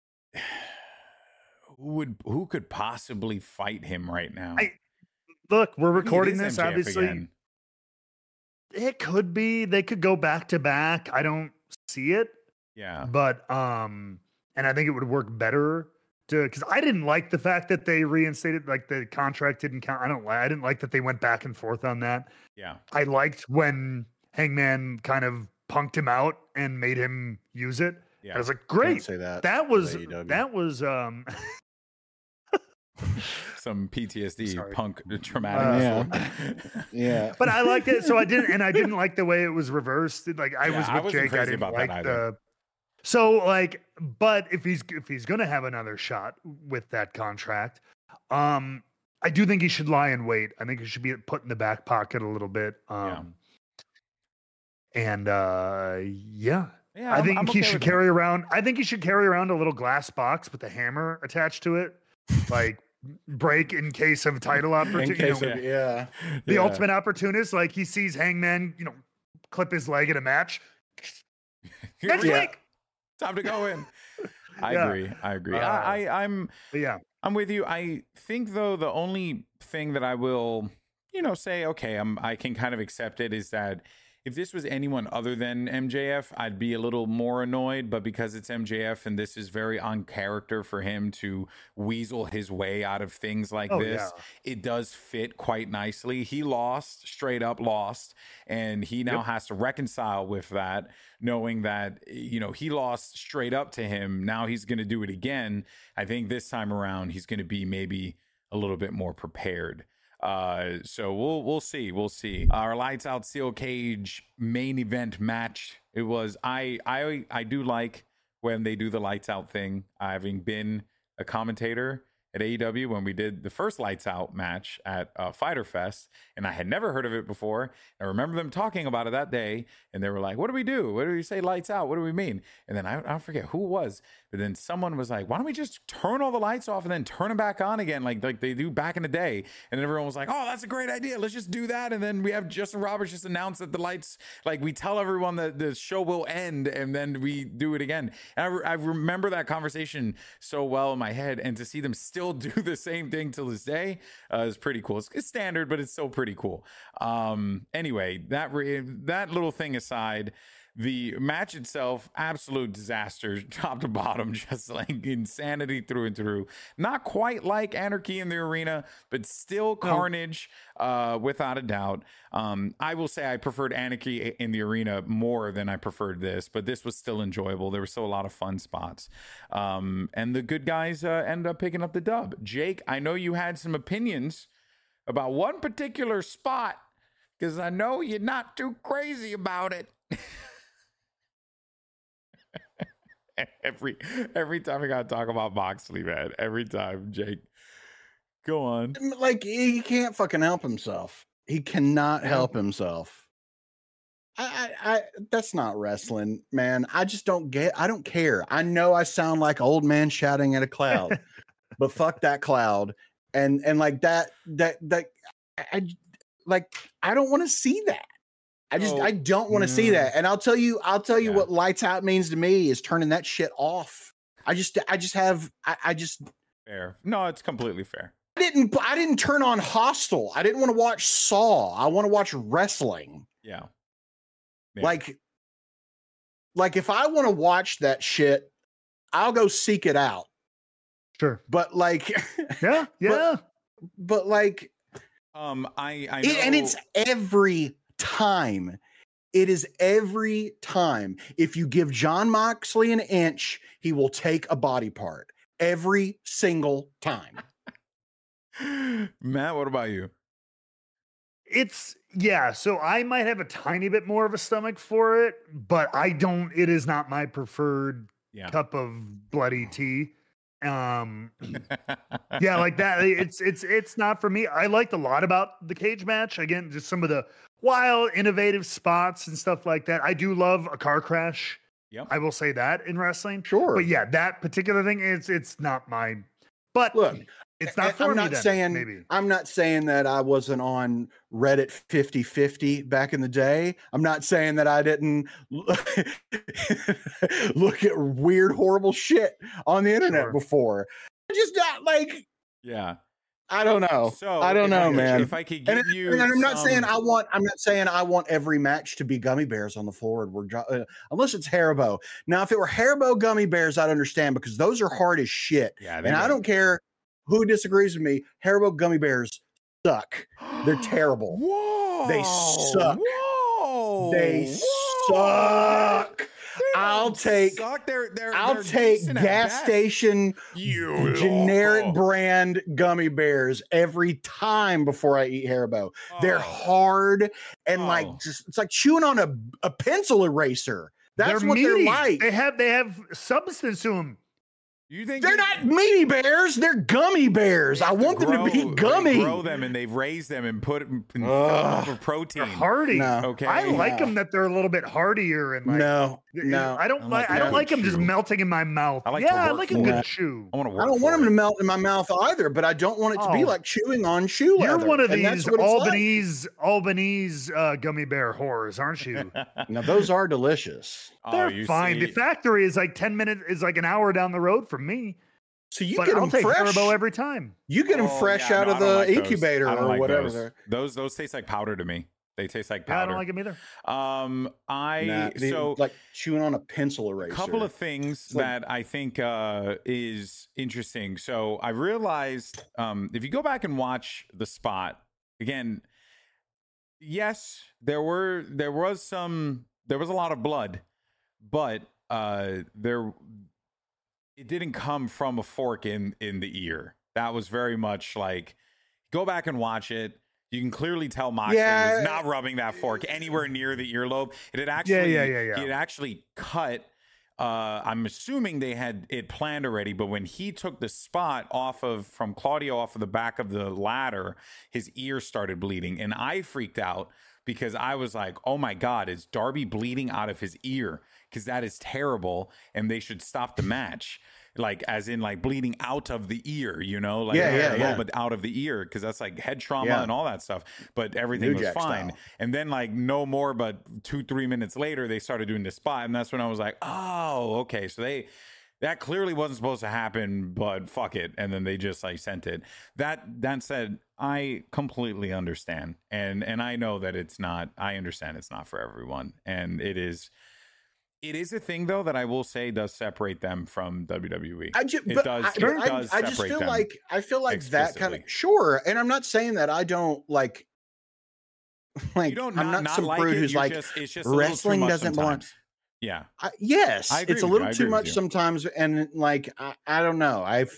who could possibly fight him right now. Look, we're recording this, MJF obviously. Again. It could be. They could go back to back. I don't see it. Yeah. But and I think it would work better because I didn't like the fact that they reinstated, like, the contract didn't count. I didn't like that they went back and forth on that. Yeah. I liked when Hangman kind of punked him out and made him use it. Yeah. I was like, great. Say that. That was some PTSD punk traumatic. Yeah. But I liked it, so I didn't like the way it was reversed. Like I was with Jake, I didn't like so, like, but if he's gonna have another shot with that contract, I do think he should lie in wait. I think he should be put in the back pocket a little bit. And I think he should carry around. I think he should carry around a little glass box with a hammer attached to it, like break in case of title opportunity. The ultimate opportunist, like he sees Hangman, clip his leg in a match. Next week, time to go in. I agree. I'm with you. I think, though, the only thing that I will, say, okay, I can kind of accept it is that if this was anyone other than MJF, I'd be a little more annoyed. But because it's MJF and this is very on character for him to weasel his way out of things like this, it does fit quite nicely. He lost, straight up lost, and he now has to reconcile with that, knowing that, he lost straight up to him. Now he's going to do it again. I think this time around, he's going to be maybe a little bit more prepared. So we'll see. Our lights out steel cage main event match. It was, I do like when they do the lights out thing. Having been a commentator at AEW when we did the first lights out match at Fyter Fest, and I had never heard of it before. I remember them talking about it that day, and they were like, what do we do? What do we say lights out? What do we mean? And then I forget who it was, but then someone was like, why don't we just turn all the lights off and then turn them back on again, like they do back in the day? And then everyone was like, oh, that's a great idea. Let's just do that. And then we have Justin Roberts just announce that the lights, like, we tell everyone that the show will end, and then we do it again. And I remember that conversation so well in my head, and to see them still do the same thing till this day is pretty cool. It's standard, but it's still pretty cool. Anyway, that little thing aside, the match itself, absolute disaster, top to bottom, just like insanity through and through. Not quite like Anarchy in the Arena, but still carnage, without a doubt. I will say I preferred Anarchy in the Arena more than I preferred this, but this was still enjoyable. There were still a lot of fun spots. And the good guys ended up picking up the dub. Jake, I know you had some opinions about one particular spot, because I know you're not too crazy about it. Every time I gotta talk about Moxley, man. Every time, Jake. Go on. Like, he can't fucking help himself. He cannot help himself. I that's not wrestling, man. I don't care. I know I sound like an old man shouting at a cloud, but fuck that cloud. And like that I don't want to see that. I don't want to see that. And I'll tell you what lights out means to me is turning that shit off. I just fair. No, it's completely fair. I didn't turn on Hostel. I didn't want to watch Saw. I want to watch wrestling. Yeah. Like if I want to watch that shit, I'll go seek it out. Sure. But like, yeah. But like, I know. And it's every time. It is every time. If you give Jon Moxley an inch, he will take a body part. Every single time. Matt, what about you? So I might have a tiny bit more of a stomach for it, but it is not my preferred cup of bloody tea. Like that. It's not for me. I liked a lot about the cage match. Again, just some of the wild, innovative spots and stuff like that. I do love a car crash. Yep. I will say that in wrestling. Sure. But yeah, that particular thing, it's not mine. But look, it's not for me then, maybe. I'm not saying that I wasn't on Reddit 50-50 back in the day. I'm not saying that I didn't look at weird, horrible shit on the internet before. I just not like, yeah. I don't know. So I don't know, man. If I could give you, and I'm not saying I want every match to be gummy bears on the floor. Unless it's Haribo. Now, if it were Haribo gummy bears, I'd understand because those are hard as shit. Yeah, and I don't care who disagrees with me. Haribo gummy bears suck. They're terrible. Whoa! They suck. Whoa! They suck. I'll take gas station generic brand gummy bears every time before I eat Haribo. They're hard and like it's like chewing on a pencil eraser. That's what they're like. They have substance to them. You think they're not meaty bears? They're gummy bears. I want them to be gummy. They grow them and they've raised them and put them in protein. They're hardy. No. Okay, I like them that they're a little bit hardier and like no. I don't like them just melting in my mouth. I like a good chew. I don't want them to melt in my mouth either, but I don't want it to be like chewing on shoe leather. You're one of these Albanese gummy bear whores, aren't you? Now those are delicious. They're fine. The factory is like 10 minutes, is like an hour down the road from me. So you get them fresh Haribo every time. You get them fresh out of the incubator or whatever. Those taste like powder to me. They taste like powder. I don't like them either. So like chewing on a pencil eraser. A couple of things that I think is interesting. So I realized if you go back and watch the spot again, yes, there was a lot of blood, but it didn't come from a fork in the ear. That was very much like, go back and watch it. You can clearly tell Moxley was not rubbing that fork anywhere near the earlobe. It had actually, he had actually cut. I'm assuming they had it planned already, but when he took the spot from Claudio off of the back of the ladder, his ear started bleeding, and I freaked out because I was like, "Oh my God, is Darby bleeding out of his ear?" Because that is terrible, and they should stop the match. Like, as in, like, bleeding out of the ear, you know? Like, a little bit out of the ear, because that's, like, head trauma and all that stuff. But everything was fine. Style. And then, like, no more but 2-3 minutes later, they started doing the spot. And that's when I was like, oh, okay. So that clearly wasn't supposed to happen, but fuck it. And then they just, like, sent it. That said, I completely understand. And I know that I understand it's not for everyone. And it is a thing, though, that I will say does separate them from WWE. I feel like that kind of sure. And I'm not saying that I don't like I'm not some prude who's like it's just wrestling doesn't belong. Yeah. Yes, it's a little too much sometimes, and like I don't know. I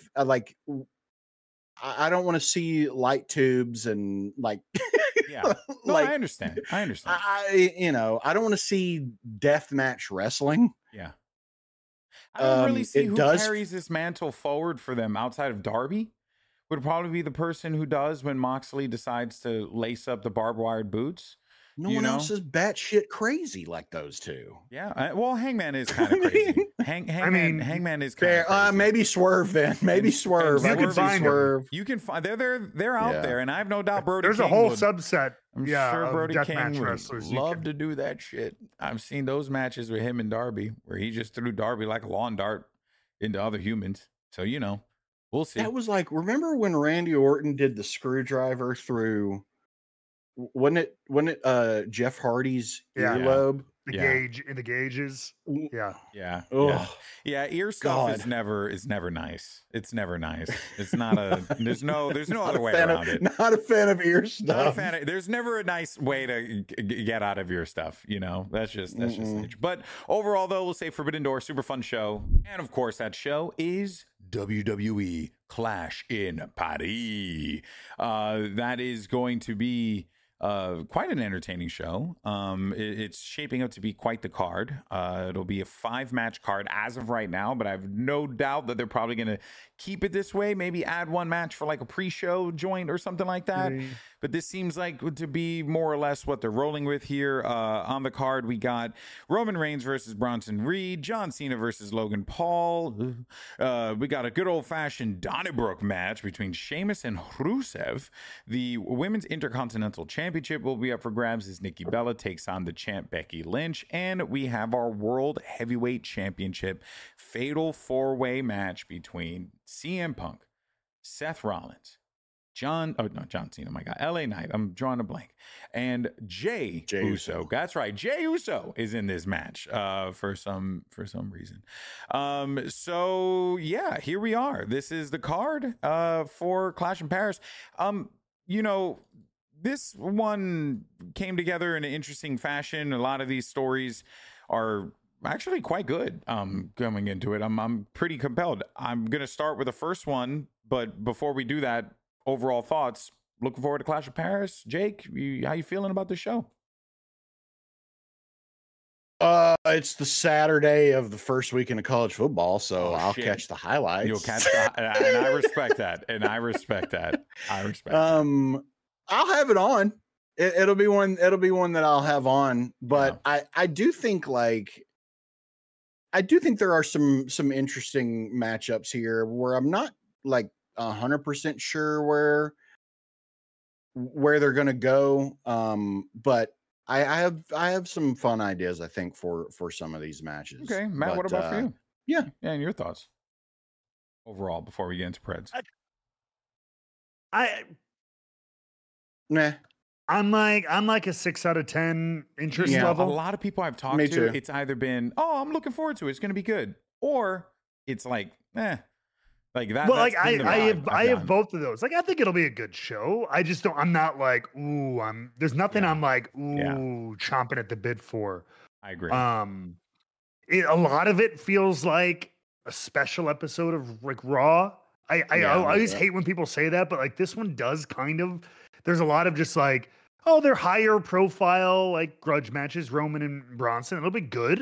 don't want to see light tubes and like. Yeah, no, I understand. I don't want to see deathmatch wrestling. Yeah, I don't really see who carries this mantle forward for them outside of Darby. Would probably be the person who does when Moxley decides to lace up the barbed wired boots. No one else is batshit crazy like those two. Yeah, well, Hangman is kind of crazy. Hangman is kind of crazy. Maybe Swerve then. Maybe Swerve. You can find Swerve. You can find they're out there, and I have no doubt Brody. There's a whole subset. I'm sure Brody King would love to do that shit. I've seen those matches with him and Darby where he just threw Darby like a lawn dart into other humans. So we'll see. That was like, remember when Randy Orton did the screwdriver through? Wasn't it Jeff Hardy's earlobe? The gauges. Yeah. Ear stuff is never nice. It's never nice. It's not there's no other way around it. Not a fan of ear stuff. There's never a nice way to get out of your stuff. That's just nature. But overall, though, we'll say Forbidden Door, super fun show, and of course, that show is WWE Clash in Paris. That is going to be quite an entertaining show. It's shaping up to be quite the card. It'll be a 5-match card as of right now, but I have no doubt that they're probably going to keep it this way. Maybe add 1 match for like a pre-show joint or something like that. But this seems like to be more or less what they're rolling with here. On the card, we got Roman Reigns versus Bronson Reed, John Cena versus Logan Paul. We got a good old-fashioned Donnybrook match between Sheamus and Rusev. The Women's Intercontinental Championship will be up for grabs as Nikki Bella takes on the champ Becky Lynch. And we have our World Heavyweight Championship fatal 4-way match between CM Punk, Seth Rollins, John Cena, my God, LA Knight, I'm drawing a blank, and Jey Uso. That's right, Jey Uso is in this match for some reason. So yeah, here we are. This is the card for Clash in Paris. This one came together in an interesting fashion. A lot of these stories are actually quite good coming into it. I'm pretty compelled. I'm going to start with the first one, but before we do that, overall thoughts. Looking forward to Clash of Paris. Jake, how you feeling about the show? It's the Saturday of the first weekend of college football, so I'll catch the highlights. You'll catch and I respect that. I'll have it on. It'll be one that I'll have on. But yeah. I do think there are some interesting matchups here where I'm not like 100% sure where they're going to go. But I have some fun ideas, I think, for some of these matches. Okay, Matt, what about for you? Yeah, and your thoughts overall before we get into Preds. I'm like a 6 out of 10 interest level. A lot of people I've talked to, it's either been, I'm looking forward to it, it's going to be good, or it's like, like that. Well, like I have both of those. Like I think it'll be a good show. I'm not like, there's nothing I'm like, chomping at the bit for. I agree. A lot of it feels like a special episode of like Raw. I always hate when people say that, but like this one does kind of. There's a lot of just like, they're higher profile like grudge matches, Roman and Bronson. It'll be good.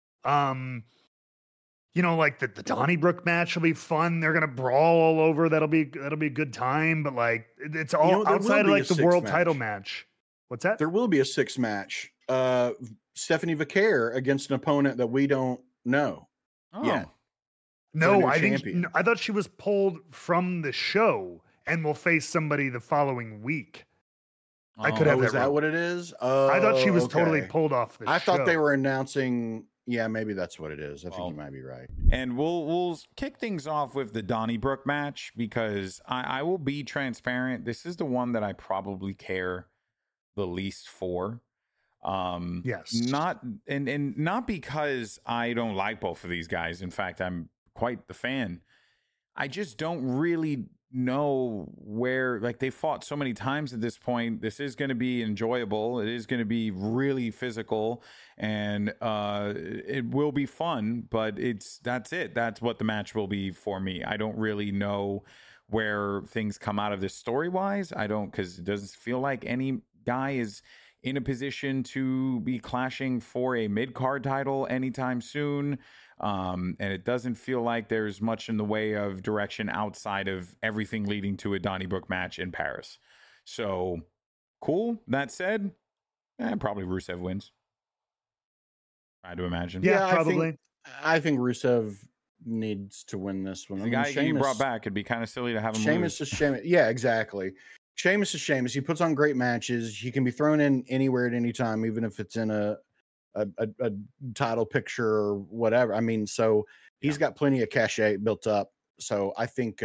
Like the Donnybrook match will be fun. They're gonna brawl all over. That'll be a good time. But like it's all outside of like the world title match. What's that? There will be a 6 match. Stephanie Vaquer against an opponent that we don't know yet. No, I thought she was pulled from the show and will face somebody the following week. I could have. Is that what it is? I thought she was totally pulled off the show. I thought they were announcing. Yeah, maybe that's what it is. I think you might be right. And we'll kick things off with the Donnybrook match because I will be transparent. This is the one that I probably care the least for. Yes. Not because I don't like both of these guys. In fact, I'm quite the fan. I just don't really know where, like, they fought so many times at this point. This is going to be enjoyable. It is going to be really physical, and it will be fun, but that's it. That's what the match will be for me. I don't really know where things come out of this story-wise. Because it doesn't feel like any guy is in a position to be clashing for a mid-card title anytime soon. And it doesn't feel like there's much in the way of direction outside of everything leading to a Donnybrook match in Paris. So, cool. That said, probably Rusev wins. I do imagine. Yeah, probably. I think Rusev needs to win this one. The guy you brought back, it'd be kind of silly to have him Sheamus lose. Is Sheamus. Yeah, exactly. Sheamus is Sheamus. He puts on great matches. He can be thrown in anywhere at any time, even if it's in a title picture or whatever. I mean, so he's got plenty of cachet built up. So I think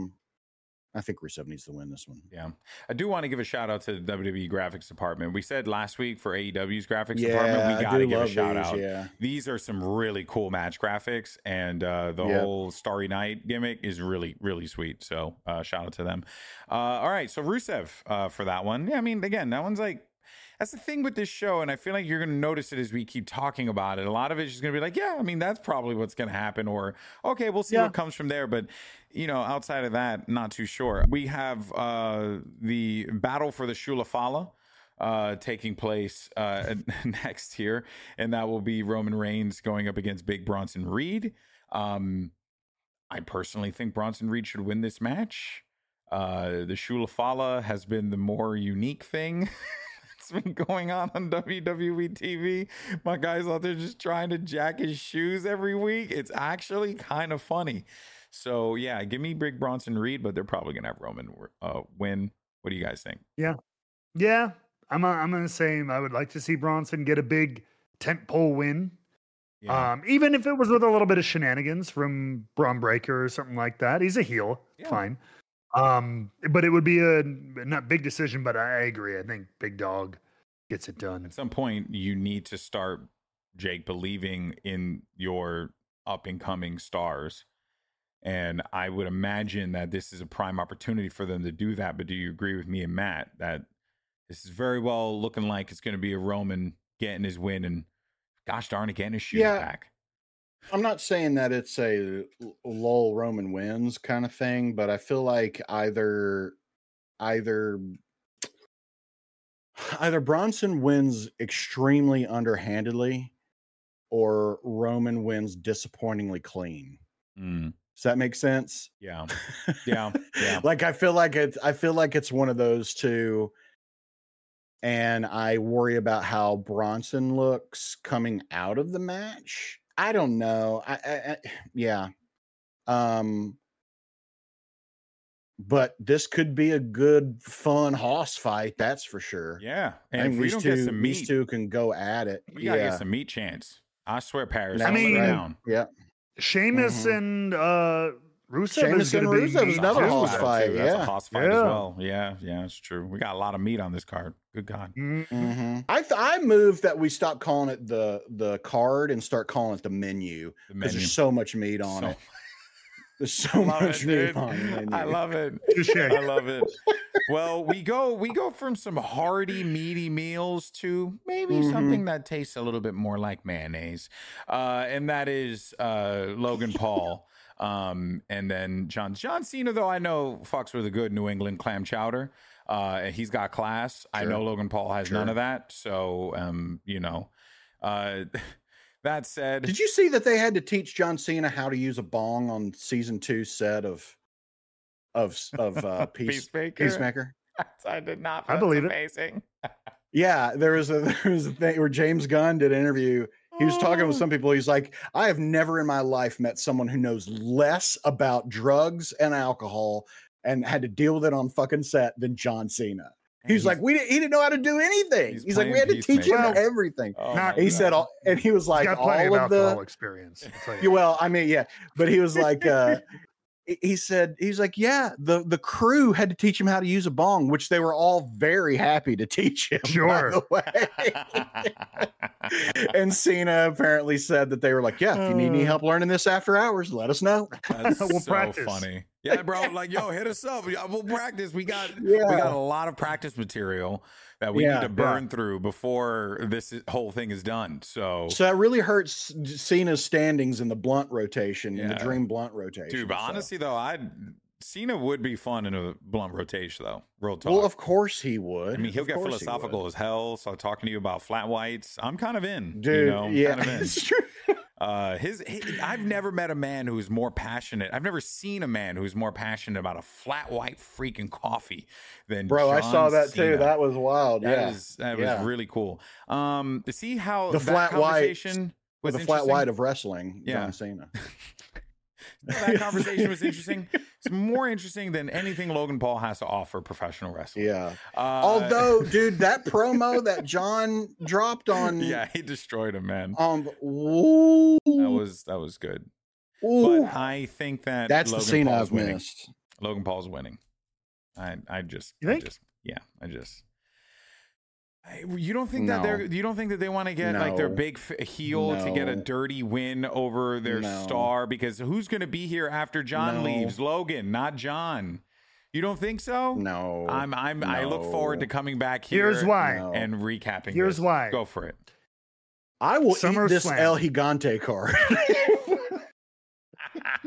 Rusev needs to win this one. Yeah. I do want to give a shout out to the WWE graphics department. We said last week for AEW's graphics department, we got to give a shout out. Yeah. These are some really cool match graphics, and the whole Starry Night gimmick is really, really sweet. So shout out to them. All right. So Rusev for that one. Yeah. I mean, again, that one's like, that's the thing with this show, and I feel like you're going to notice it as we keep talking about it. A lot of it's just going to be like, yeah, I mean, that's probably what's going to happen, or, okay, we'll see what comes from there. But, outside of that, not too sure. We have the battle for the Shula Fala. taking place next here, and that will be Roman Reigns going up against Big Bronson Reed. I personally think Bronson Reed should win this match. The Shula Fala has been the more unique thing that's been going on WWE TV. My guy's out there just trying to jack his shoes every week. It's actually kind of funny. So yeah, give me Big Bronson Reed, but they're probably gonna have Roman win. What do you guys think? Yeah. I'm gonna say I would like to see Bronson get a big tentpole win. Yeah. Even if it was with a little bit of shenanigans from Braun Breaker or something like that. He's a heel, fine. But it would be a not big decision, but I agree. I think Big Dog gets it done. At some point, you need to start, Jake, believing in your up and coming stars. And I would imagine that this is a prime opportunity for them to do that. But do you agree with me and Matt that this is very well looking like it's going to be a Roman getting his win and gosh darn it, getting his shoes back? I'm not saying that it's a lull Roman wins kind of thing, but I feel like either Bronson wins extremely underhandedly or Roman wins disappointingly clean. Does that make sense? Yeah. Like I feel like it's one of those two. And I worry about how Bronson looks coming out of the match. I don't know. Yeah. But this could be a good, fun hoss fight. That's for sure. Yeah. And if we don't get some meat, these two can go at it. We gotta get some meat chance. I swear, Paris. I mean, down. Yeah. Sheamus and Rusev Sheamus and Rusev is another hoss fight. That's a hoss fight as well. Yeah, it's true. We got a lot of meat on this card. Good God. I moved that we stop calling it the card and start calling it the menu because there's so much meat on it. There's so much meat on the menu. I love it. I love it. Well, we go from some hearty, meaty meals to maybe something that tastes a little bit more like mayonnaise, and that is Logan Paul. And then John Cena, though I know fucks with a good New England clam chowder. He's got class. Sure. I know Logan Paul has none of that. So, that said, did you see that they had to teach John Cena how to use a bong on season 2 set of Peacemaker? I did not. I believe amazing. Yeah, there was a thing where James Gunn did an interview. He was talking with some people. He's like, I have never in my life met someone who knows less about drugs and alcohol and had to deal with it on fucking set than John Cena. He didn't know how to do anything. He's like, we had to teach him everything. He said, and he was like, all of the experience. Well, I mean, yeah, but he was like, he's like, yeah, the crew had to teach him how to use a bong, which they were all very happy to teach him. Sure. By the way. And Cena apparently said that they were like, yeah, if you need any help learning this after hours, let us know. That's we'll so practice. Funny. Yeah, bro. Like, yo, hit us up. We'll practice. We got a lot of practice material that we need to burn through before this whole thing is done. So that really hurts Cena's standings in the blunt rotation, in the Dream Blunt rotation. Dude, but honestly though, Cena would be fun in a blunt rotation though. Real talk. Well, of course he would. I mean, he'll get philosophical as hell. So talking to you about flat whites, I'm kind of in. Dude, kind of in. It's true. I've never met a man who's more passionate. I've never seen a man who's more passionate about a flat white freaking coffee than John I saw that Cena. Too. That was wild. That was really cool. To see how the flat white was the flat white of wrestling, John Cena. That conversation was interesting. It's more interesting than anything Logan Paul has to offer professional wrestling. Yeah. Although, dude, that promo that John dropped on, he destroyed him, man. Ooh. That was good. Ooh. But I think that that's Logan the scene Paul's I've winning. missed. Logan Paul's winning. You don't think that you don't think that they want to get like their big heel to get a dirty win over their star, because who's going to be here after John leaves? Logan, not John. You don't think so? No. I look forward to coming back here. Here's why. And recapping. Here's why. Go for it. I will eat this El Gigante card.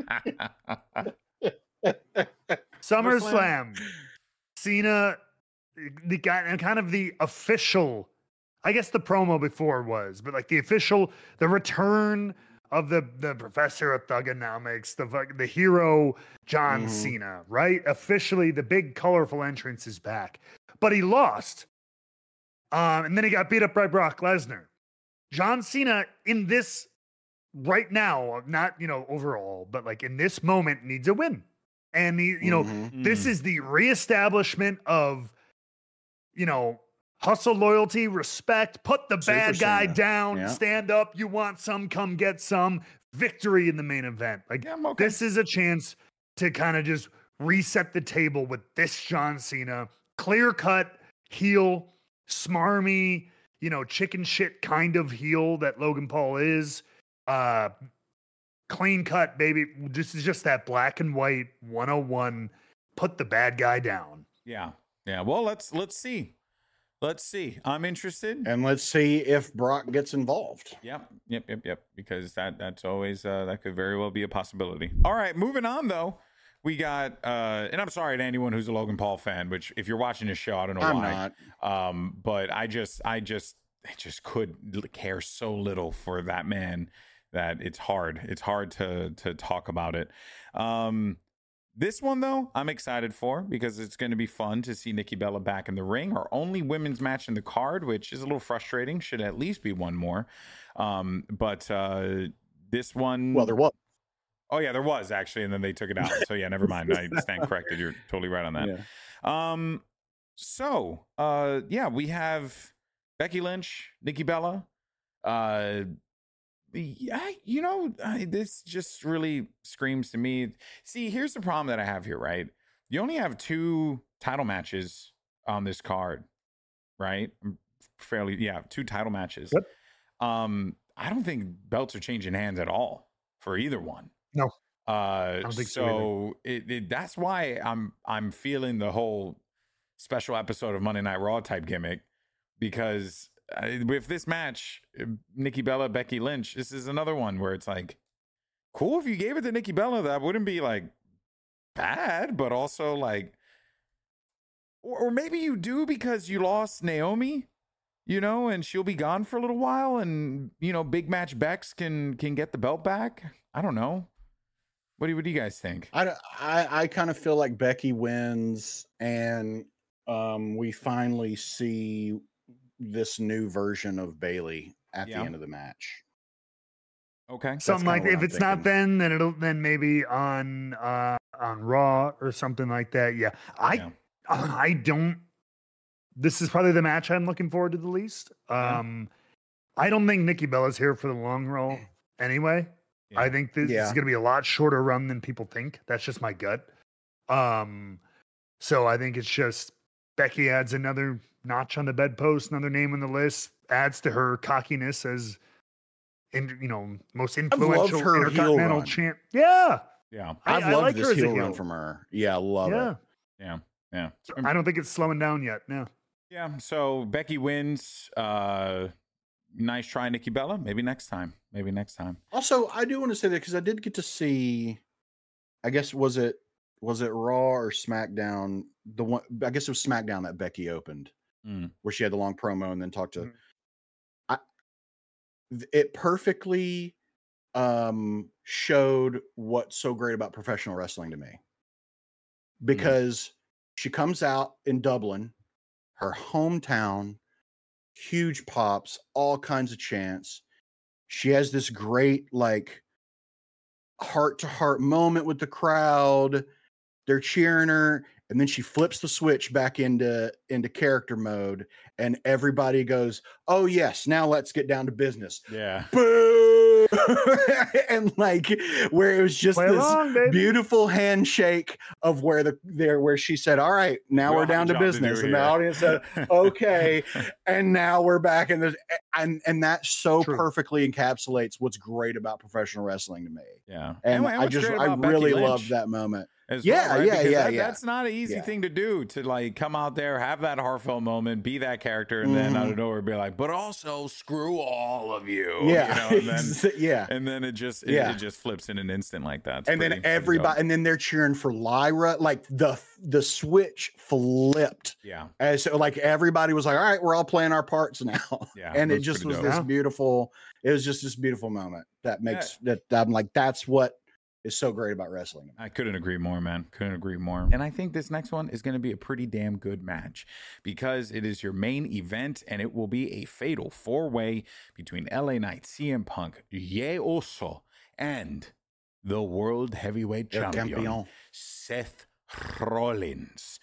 SummerSlam. Cena the guy and kind of the official, I guess the promo before was, but like the return of the professor of thugonomics, the hero John Cena, right? Officially, the big colorful entrance is back, but he lost, and then he got beat up by Brock Lesnar. John Cena in this right now, not overall, but like in this moment, needs a win, and this is the reestablishment of hustle, loyalty, respect, put the bad guy down, stand up. You want some, come get some. Victory in the main event. Like, this is a chance to kind of just reset the table with this John Cena. Clear cut heel, smarmy, chicken shit kind of heel that Logan Paul is. Clean cut, baby. This is just that black and white 101. Put the bad guy down. Yeah. Yeah. Well, let's see. Let's see. I'm interested. And let's see if Brock gets involved. Yep. Because that's always, that could very well be a possibility. All right. Moving on, though. We got, and I'm sorry to anyone who's a Logan Paul fan, which if you're watching this show, I don't know why. Not. But I just could care so little for that man that it's hard. It's hard to talk about it. This one, though, I'm excited for because it's going to be fun to see Nikki Bella back in the ring. Our only women's match in the card, which is a little frustrating. Should at least be one more. But this one... Well, there was. Oh, yeah, there was, actually, and then they took it out. So, yeah, never mind. I stand corrected. You're totally right on that. Yeah. We have Becky Lynch, Nikki Bella. This just really screams to me. See, here's the problem that I have here, right? You only have 2 title matches on this card, right? 2 title matches. Yep. I don't think belts are changing hands at all for either one. No. I don't think so. That's why I'm feeling the whole special episode of Monday Night Raw type gimmick, because with this match, Nikki Bella, Becky Lynch, this is another one where it's like, cool if you gave it to Nikki Bella, that wouldn't be like bad, but also like, or maybe you do because you lost Naomi, and she'll be gone for a little while, and big match Bex can get the belt back. I don't know. What do you guys think? I kind of feel like Becky wins, and we finally see this new version of Bayley at the end of the match. Okay. Something like if it's not then maybe on Raw or something like that. Yeah. I don't, this is probably the match I'm looking forward to the least. I don't think Nikki Bella's here for the long haul anyway. Yeah. I think this is going to be a lot shorter run than people think. That's just my gut. So I think it's just Becky adds another notch on the bedpost, another name on the list, adds to her cockiness as most influential Intercontinental champ. Yeah. I've loved this heel run from her. Yeah, love it. Yeah. So I don't think it's slowing down yet. No. Yeah. So Becky wins. Nice try, Nikki Bella. Maybe next time. Also, I do want to say that because I did get to see, I guess, was it Raw or SmackDown? The one, I guess it was SmackDown that Becky opened, where she had the long promo and then talked to. It perfectly showed what's so great about professional wrestling to me, because she comes out in Dublin, her hometown, huge pops, all kinds of chants. She has this great heart-to-heart moment with the crowd. They're cheering her, and then she flips the switch back into character mode, and everybody goes, "Oh yes, now let's get down to business." Yeah. Boo! And where it was just this beautiful handshake of where she said, "All right, now we're down to business," and the audience said, "Okay," and now we're back in and that so perfectly encapsulates what's great about professional wrestling to me. Yeah, and I really loved that moment. as Yeah, well, right? yeah, Because yeah. that's not an easy thing to do, to like come out there, have that heartfelt moment, be that character, and then out of nowhere be like, but also screw all of you. Yeah. You know, and then Yeah. and then it just it just flips in an instant like that. It's And then everybody, and then they're cheering for Lyra. Like the switch flipped. Yeah. And so like everybody was like, all right, we're all playing our parts now. Yeah. And it just was dope. this beautiful, it was just this beautiful moment that makes that I'm like, that's what is so great about wrestling. I couldn't agree more, man. Couldn't agree more. And I think this next one is going to be a pretty damn good match because it is your main event and it will be a fatal 4-way between LA Knight, CM Punk, Jey Uso, and the World Heavyweight Champion, Seth Rollins.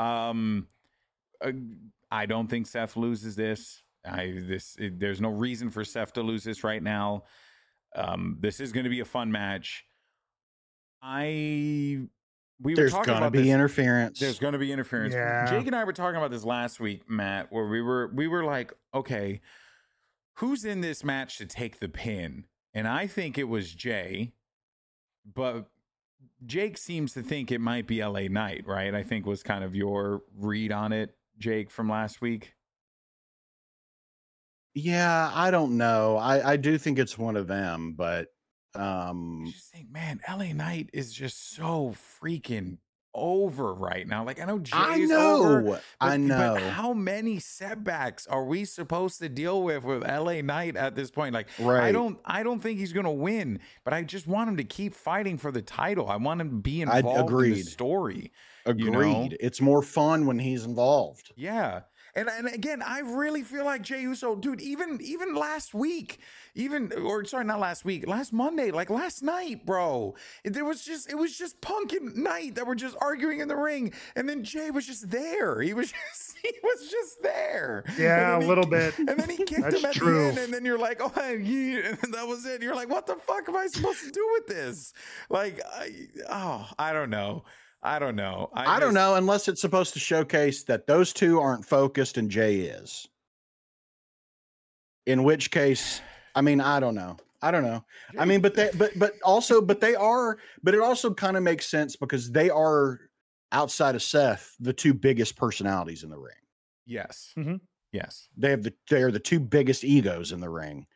I don't think Seth loses this. There's no reason for Seth to lose this right now. This is going to be a fun match. There's going to be interference. There's going to be interference. Yeah. Jake and I were talking about this last week, Matt, where we were like, okay, who's in this match to take the pin? And I think it was Jay, but Jake seems to think it might be LA Knight, right? I think was kind of your read on it, Jake, from last week. Yeah, I don't know. I do think it's one of them, but I just think, man, LA Knight is just so freaking over right now. Like, I know Jay's over. I know. But how many setbacks are we supposed to deal with LA Knight at this point? Like, right. I don't think he's gonna win, but I just want him to keep fighting for the title. I want him to be involved in the story. Agreed. You know? It's more fun when he's involved. Yeah. And again, I really feel like Jey Uso, dude, even last week, not last week, last Monday, like last night, bro, it was just Punk and Knight that were just arguing in the ring. And then Jay was just there. He was just there. Yeah, a little bit. And then he kicked him at true. the end. And then you're like, oh, yeah. And then that was it. You're like, what the fuck am I supposed to do with this? Like, I don't know. I don't know. I don't know, unless it's supposed to showcase that those two aren't focused and Jay is. In which case, I mean, I don't know. I mean, but it also kind of makes sense because they are, outside of Seth, the two biggest personalities in the ring. Yes. Mm-hmm. Yes. They are the two biggest egos in the ring.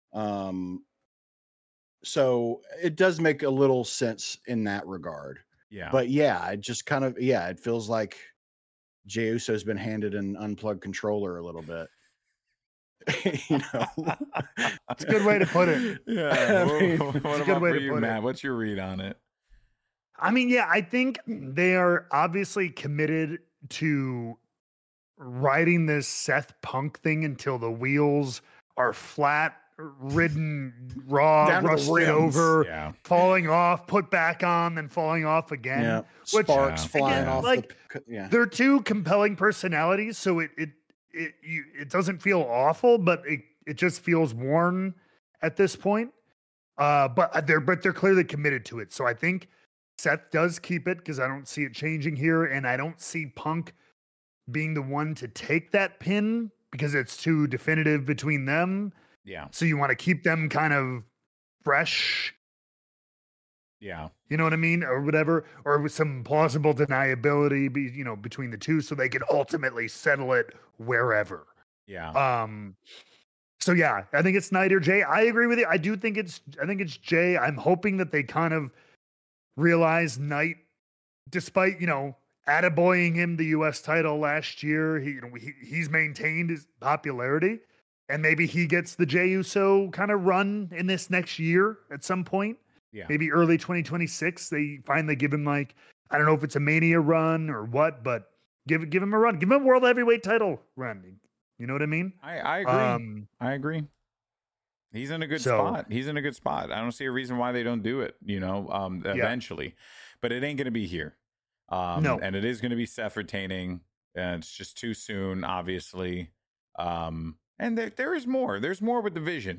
So it does make a little sense in that regard. Yeah. But yeah, it just kind of, it feels like Jey Uso's been handed an unplugged controller a little bit. You know, it's a good way to put it. Yeah. What about for you, Matt? What's your read on it? I mean, yeah, I think they are obviously committed to riding this Seth Punk thing until the wheels are flat, ridden, raw, rusted over, falling off, put back on, then falling off again. Yeah. Sparks flying off. Like, they're two compelling personalities, so it doesn't feel awful, but it just feels worn at this point. But they're clearly committed to it. So I think Seth does keep it because I don't see it changing here, and I don't see Punk being the one to take that pin because it's too definitive between them. Yeah. So you want to keep them kind of fresh. Yeah. You know what I mean? Or whatever. Or with some plausible deniability between the two so they can ultimately settle it wherever. Yeah. So yeah, I think it's Knight or Jay. I agree with you. I think it's Jay. I'm hoping that they kind of realize Knight, despite, attaboying him the US title last year, he's maintained his popularity. And maybe he gets the Jey Uso kind of run in this next year at some point. Yeah. Maybe early 2026. They finally give him I don't know if it's a Mania run or what, but give him a run. Give him a World Heavyweight title run. You know what I mean? I agree. I agree. He's in a good spot. He's in a good spot. I don't see a reason why they don't do it, eventually. But it ain't going to be here. No. And it is going to be Seth retaining. And it's just too soon, obviously. And there is more. There's more with the vision.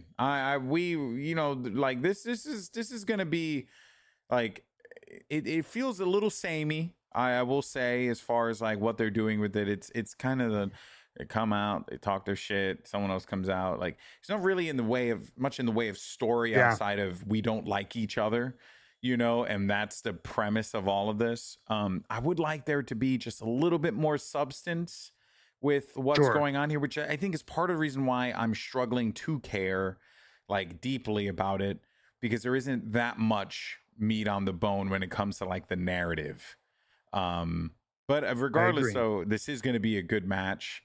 This is going to be like, it feels a little samey. I will say, as far as like what they're doing with it, it's kind of they come out, they talk their shit, someone else comes out. Like, it's not really much in the way of story outside of we don't like each other. and that's the premise of all of this. I would like there to be just a little bit more substance with what's going on here, which I think is part of the reason why I'm struggling to care like deeply about it, because there isn't that much meat on the bone when it comes to like the narrative. But regardless, so this is going to be a good match.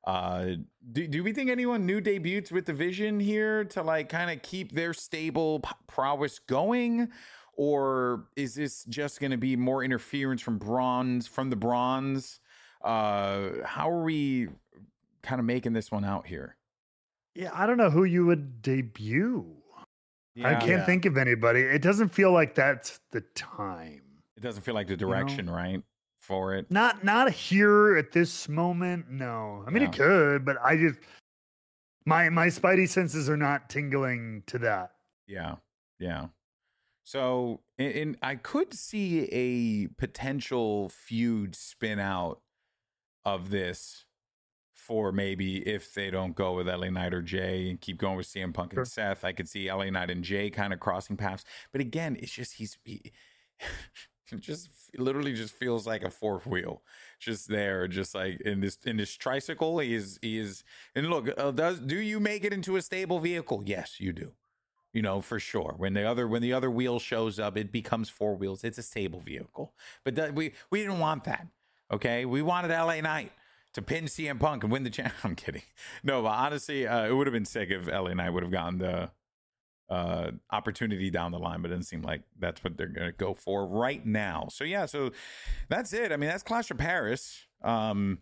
Do we think anyone new debuts with the Vision here to like kind of keep their stable prowess going? Or is this just going to be more interference from the Bronze? How are we kind of making this one out here? Yeah, I don't know who you would debut. I can't think of anybody. It doesn't feel like that's the time. It doesn't feel like the direction, right, for it. Not here at this moment. No, I mean it could, but I just my spidey senses are not tingling to that. Yeah. So, I could see a potential feud spin out of this for maybe if they don't go with LA Knight or Jay and keep going with CM Punk and Seth. I could see LA Knight and Jay kind of crossing paths. But again, it's just he just literally just feels like a fourth wheel, just there, just like in this tricycle. He is. And look, do you make it into a stable vehicle? Yes, you do. For sure. When the other wheel shows up, it becomes four wheels. It's a stable vehicle. But we didn't want that. Okay, we wanted LA Knight to pin CM Punk and win the challenge. I'm kidding. No, but honestly, it would have been sick if LA Knight would have gotten the opportunity down the line, but it doesn't seem like that's what they're going to go for right now. So yeah, so that's it. I mean, that's Clash of Paris. It'll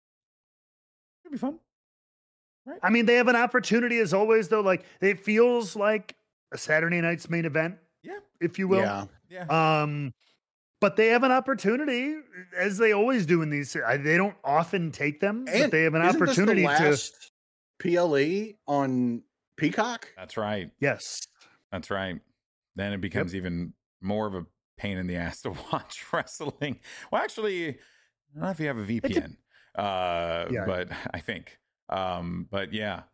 be fun. Right? I mean, they have an opportunity as always, though. Like it feels like a Saturday night's main event, if you will. Yeah. But they have an opportunity, as they always do in these. They don't often take them, but they have an opportunity to PLE on Peacock. That's right. Yes, that's right. Then it becomes even more of a pain in the ass to watch wrestling. Well, actually, I don't know if you have a VPN, but I think. But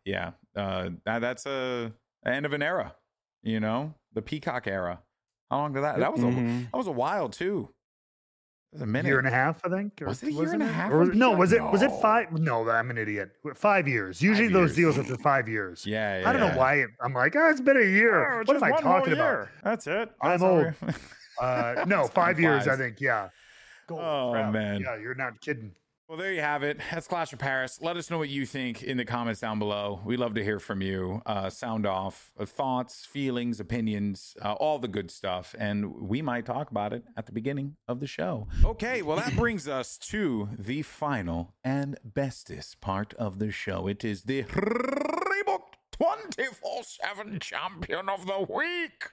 that's the end of an era. The Peacock era. How long did that? That was a while too. It was a minute. Year and a half, I think. Was it a year and a half? Was it 5? No, I'm an idiot. 5 years. Usually those deals are for 5 years. Yeah. I don't know why. I'm like, it's been a year. What am I talking about? That's it. I'm old. No, 5 years, I think. Yeah. Oh, man. Yeah, you're not kidding. Well, there you have it. That's Clash of Paris. Let us know what you think in the comments down below. We love to hear from you. Sound off. Thoughts, feelings, opinions, all the good stuff. And we might talk about it at the beginning of the show. Okay, well, that brings us to the final and bestest part of the show. It is the Reebok 24/7 Champion of the Week.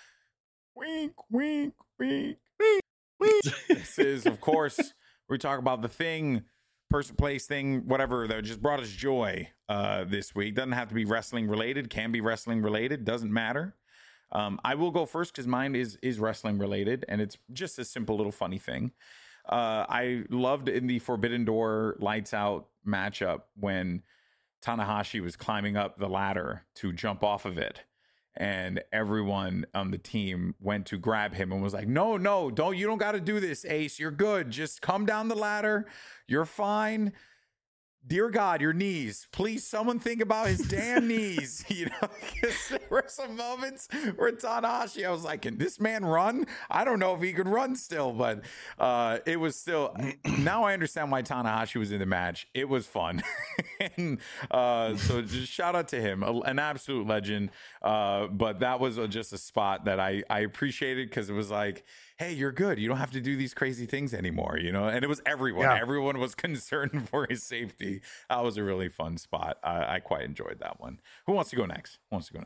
Week. This is, of course... We talk about the thing, person, place, thing, whatever that just brought us joy this week. Doesn't have to be wrestling related. Can be wrestling related. Doesn't matter. I will go first because mine is wrestling related, and it's just a simple little funny thing. I loved in the Forbidden Door Lights Out matchup when Tanahashi was climbing up the ladder to jump off of it. And everyone on the team went to grab him and was like, no, you don't got to do this, Ace. You're good. Just come down the ladder. You're fine. Dear God, your knees. Please, someone think about his damn knees. There were some moments where Tanahashi, I was like, can this man run? I don't know if he could run still, but it was still. Now I understand why Tanahashi was in the match. It was fun. And so just shout out to him, an absolute legend. But that was just a spot that I appreciated because it was like, hey, you're good. You don't have to do these crazy things anymore, And it was everyone. Yeah. Everyone was concerned for his safety. That was a really fun spot. I quite enjoyed that one. Who wants to go next?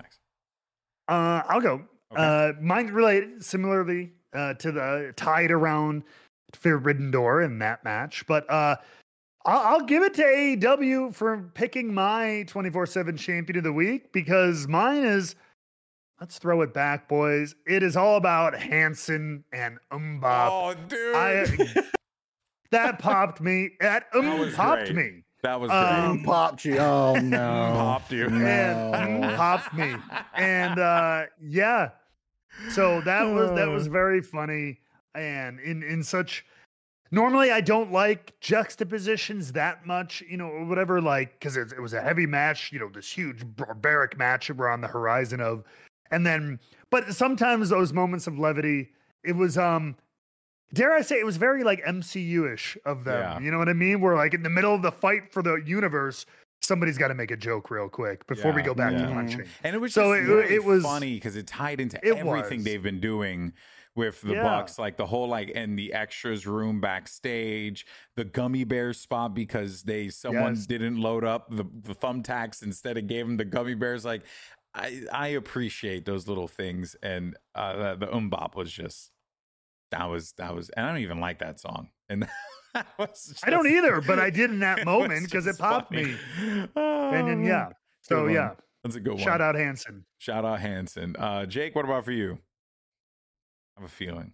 I'll go. Okay. Mine's related similarly to the tied around Forbidden Door in that match. But I'll give it to AEW for picking my 24/7 Champion of the Week because mine is... Let's throw it back, boys. It is all about Hanson and Mbop. Oh, dude. That popped me. That popped me. That was great. Popped you. Oh, no. Popped you. And popped me. And, So that was very funny, and in such. Normally, I don't like juxtapositions that much, or whatever, like, because it was a heavy match, this huge barbaric match that we're on the horizon of. And then, but sometimes those moments of levity, it was, dare I say, it was very like MCU-ish of them. Yeah. You know what I mean? We're like in the middle of the fight for the universe. Somebody's got to make a joke real quick before we go back to punching. And it was so just it was funny because it tied into everything they've been doing with the Bucks, like the whole and the extras room backstage, the gummy bear spot because someone didn't load up the thumbtacks, instead it gave them the gummy bears. Like I appreciate those little things, and the Bop was just that was, and I don't even like that song, and I don't either, but I did in that moment because it popped me. And then that's a good one. Shout out Hanson. Shout out Hanson. Jake, what about for you? I have a feeling.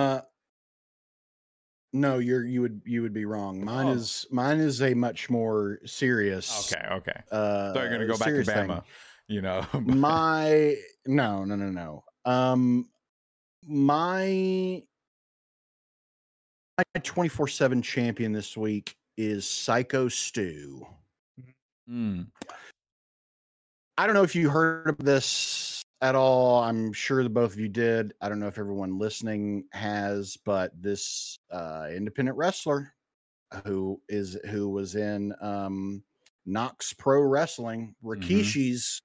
No, you would be wrong. Mine is a much more serious. Okay. So you're gonna go back to Bama, thing. No. My 24/7 champion this week is Psycho Stu. I don't know if you heard of this at all. I'm sure the both of you did. I don't know if everyone listening has, but this independent wrestler who was in Knox Pro Wrestling, Rikishi's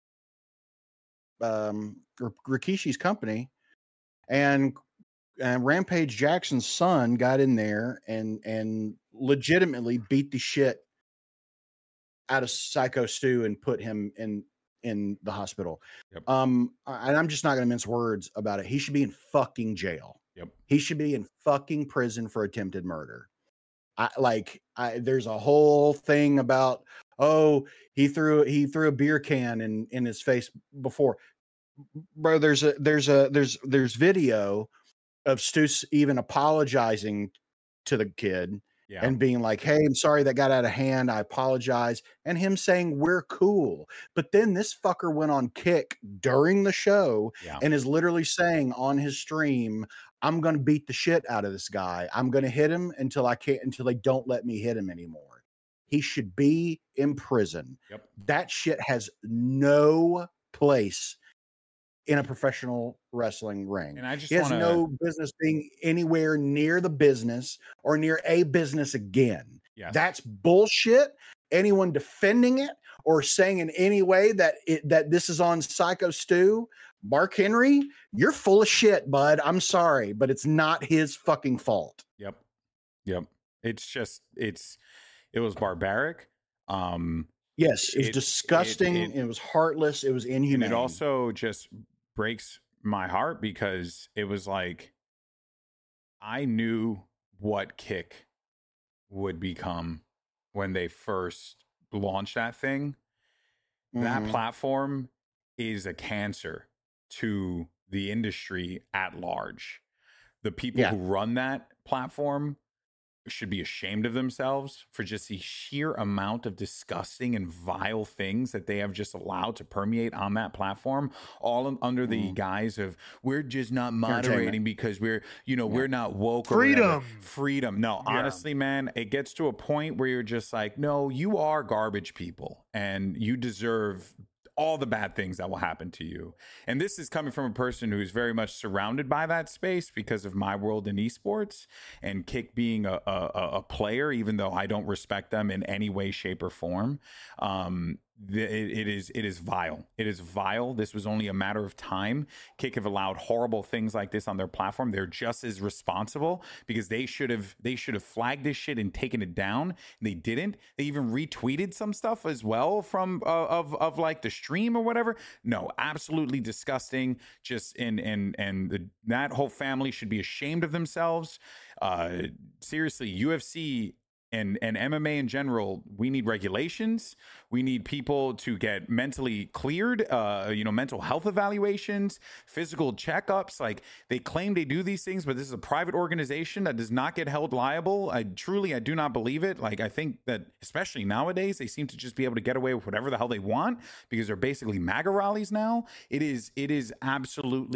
company, and Rampage Jackson's son got in there and legitimately beat the shit out of Psycho Stu and put him in the hospital. Yep. And I'm just not going to mince words about it. He should be in fucking jail. Yep. He should be in fucking prison for attempted murder. There's a whole thing about, he threw a beer can in his face before. Bro, there's video of Stu even apologizing to the kid. Yeah. And being like, hey, I'm sorry that got out of hand. I apologize. And him saying, we're cool. But then this fucker went on Kick during the show and is literally saying on his stream, I'm going to beat the shit out of this guy. I'm going to hit him until they don't let me hit him anymore. He should be in prison. Yep. That shit has no place in a professional wrestling ring. And he has no business being anywhere near the business or near a business again. Yes. That's bullshit. Anyone defending it or saying in any way that this is on Psycho Stu, Mark Henry, you're full of shit, bud. I'm sorry, but it's not his fucking fault. Yep. It was barbaric. Yes, it was disgusting. It was heartless. It was inhumane. And it also just breaks my heart because it was like I knew what Kick would become when they first launched that thing. That platform is a cancer to the industry at large. The people who run that platform should be ashamed of themselves for just the sheer amount of disgusting and vile things that they have just allowed to permeate on that platform, all under the guise of we're just not moderating because we're not woke. Freedom. No, honestly, man, it gets to a point where you're just like, no, you are garbage people and you deserve all the bad things that will happen to you. And this is coming from a person who's very much surrounded by that space because of my world in esports and Kick being a player, even though I don't respect them in any way, shape, or form. It is vile. It is vile. This was only a matter of time. Kick have allowed horrible things like this on their platform. They're just as responsible because they should have flagged this shit and taken it down. They didn't. They even retweeted some stuff as well from of like the stream or whatever. No, absolutely disgusting. Just that whole family should be ashamed of themselves. Seriously, UFC and MMA in general, we need regulations. We need people to get mentally cleared, mental health evaluations, physical checkups. Like, they claim they do these things, but this is a private organization that does not get held liable. I do not believe it. Like, I think that especially nowadays, they seem to just be able to get away with whatever the hell they want because they're basically MAGA rallies now. It is absolutely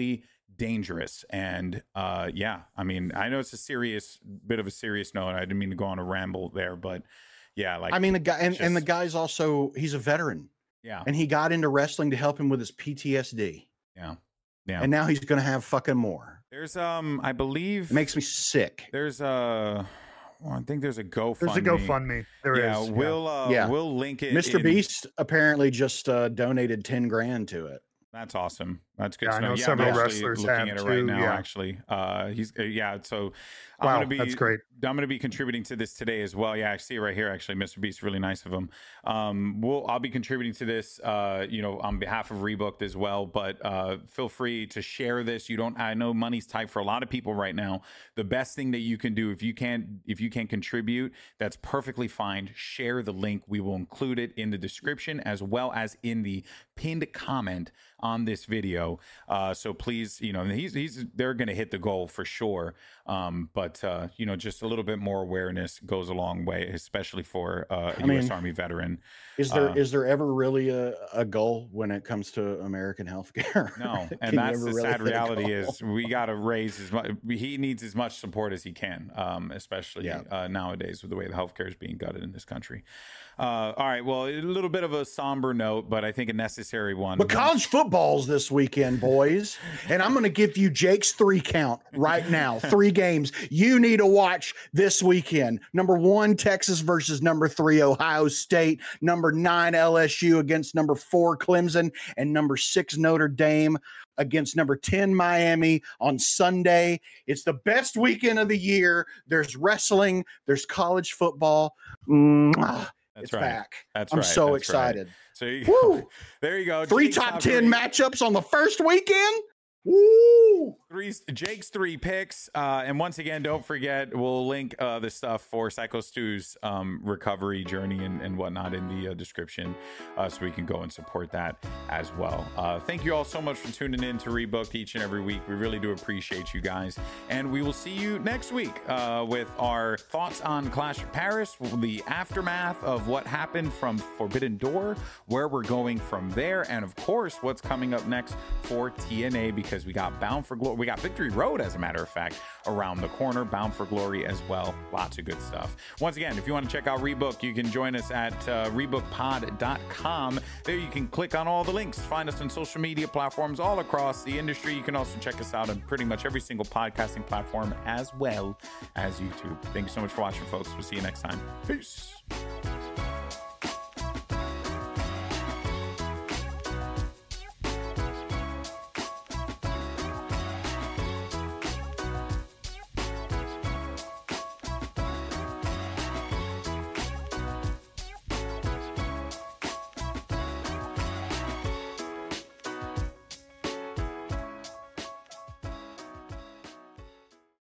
dangerous. And yeah, I mean, I know it's a bit of a serious note. I didn't mean to go on a ramble there, but yeah, like, I mean, the guy and the guy's also, he's a veteran. Yeah. And he got into wrestling to help him with his PTSD. Yeah. Yeah. And now he's going to have fucking more. There's I believe it makes me sick. There's I think there's a GoFundMe. There's a GoFundMe. There is. We'll link it. Mr. Beast apparently just donated 10 grand to it. That's awesome. That's good. Yeah, I know several wrestlers looking at it right now. Yeah. Actually, he's So wow, that's great. I'm going to be contributing to this today as well. Yeah, I see it right here. Actually, Mr. Beast, really nice of him. I'll be contributing to this, on behalf of Rebooked as well. But feel free to share this. I know money's tight for a lot of people right now. The best thing that you can do, if you can't contribute, that's perfectly fine. Share the link. We will include it in the description as well as in the pinned comment on this video. So please, they're going to hit the goal for sure. But just a little bit more awareness goes a long way, especially for a U.S. Army veteran. Is there ever really a goal when it comes to American healthcare? No. And that's the sad reality is we got to raise as much. He needs as much support as he can, especially nowadays with the way the healthcare is being gutted in this country. All right. Well, a little bit of a somber note, but I think a necessary one. But college football's this weekend, boys. And I'm going to give you Jake's 3 count right now. 3 games you need to watch this weekend. Number 1, Texas versus number 3, Ohio State. Number 9, LSU against number 4, Clemson. And number 6, Notre Dame against number 10, Miami on Sunday. It's the best weekend of the year. There's wrestling. There's college football. It's right. Back. I'm so excited. Right. So there you go. 3 top 10 matchups on the first weekend. Woo! Jake's 3 picks. And once again, don't forget, we'll link the stuff for Psycho Stu's recovery journey and whatnot in the description, so we can go and support that as well. Thank you all so much for tuning in to Rebooked each and every week. We really do appreciate you guys. And we will see you next week with our thoughts on Clash of Paris, the aftermath of what happened from Forbidden Door, where we're going from there, and of course, what's coming up next for TNA, because we got Bound for Glory. We got Victory Road, as a matter of fact, around the corner. Bound for Glory as well. Lots of good stuff. Once again, if you want to check out Rebook, you can join us at rebookpod.com. There you can click on all the links. Find us on social media platforms all across the industry. You can also check us out on pretty much every single podcasting platform as well as YouTube. Thank you so much for watching, folks. We'll see you next time. Peace.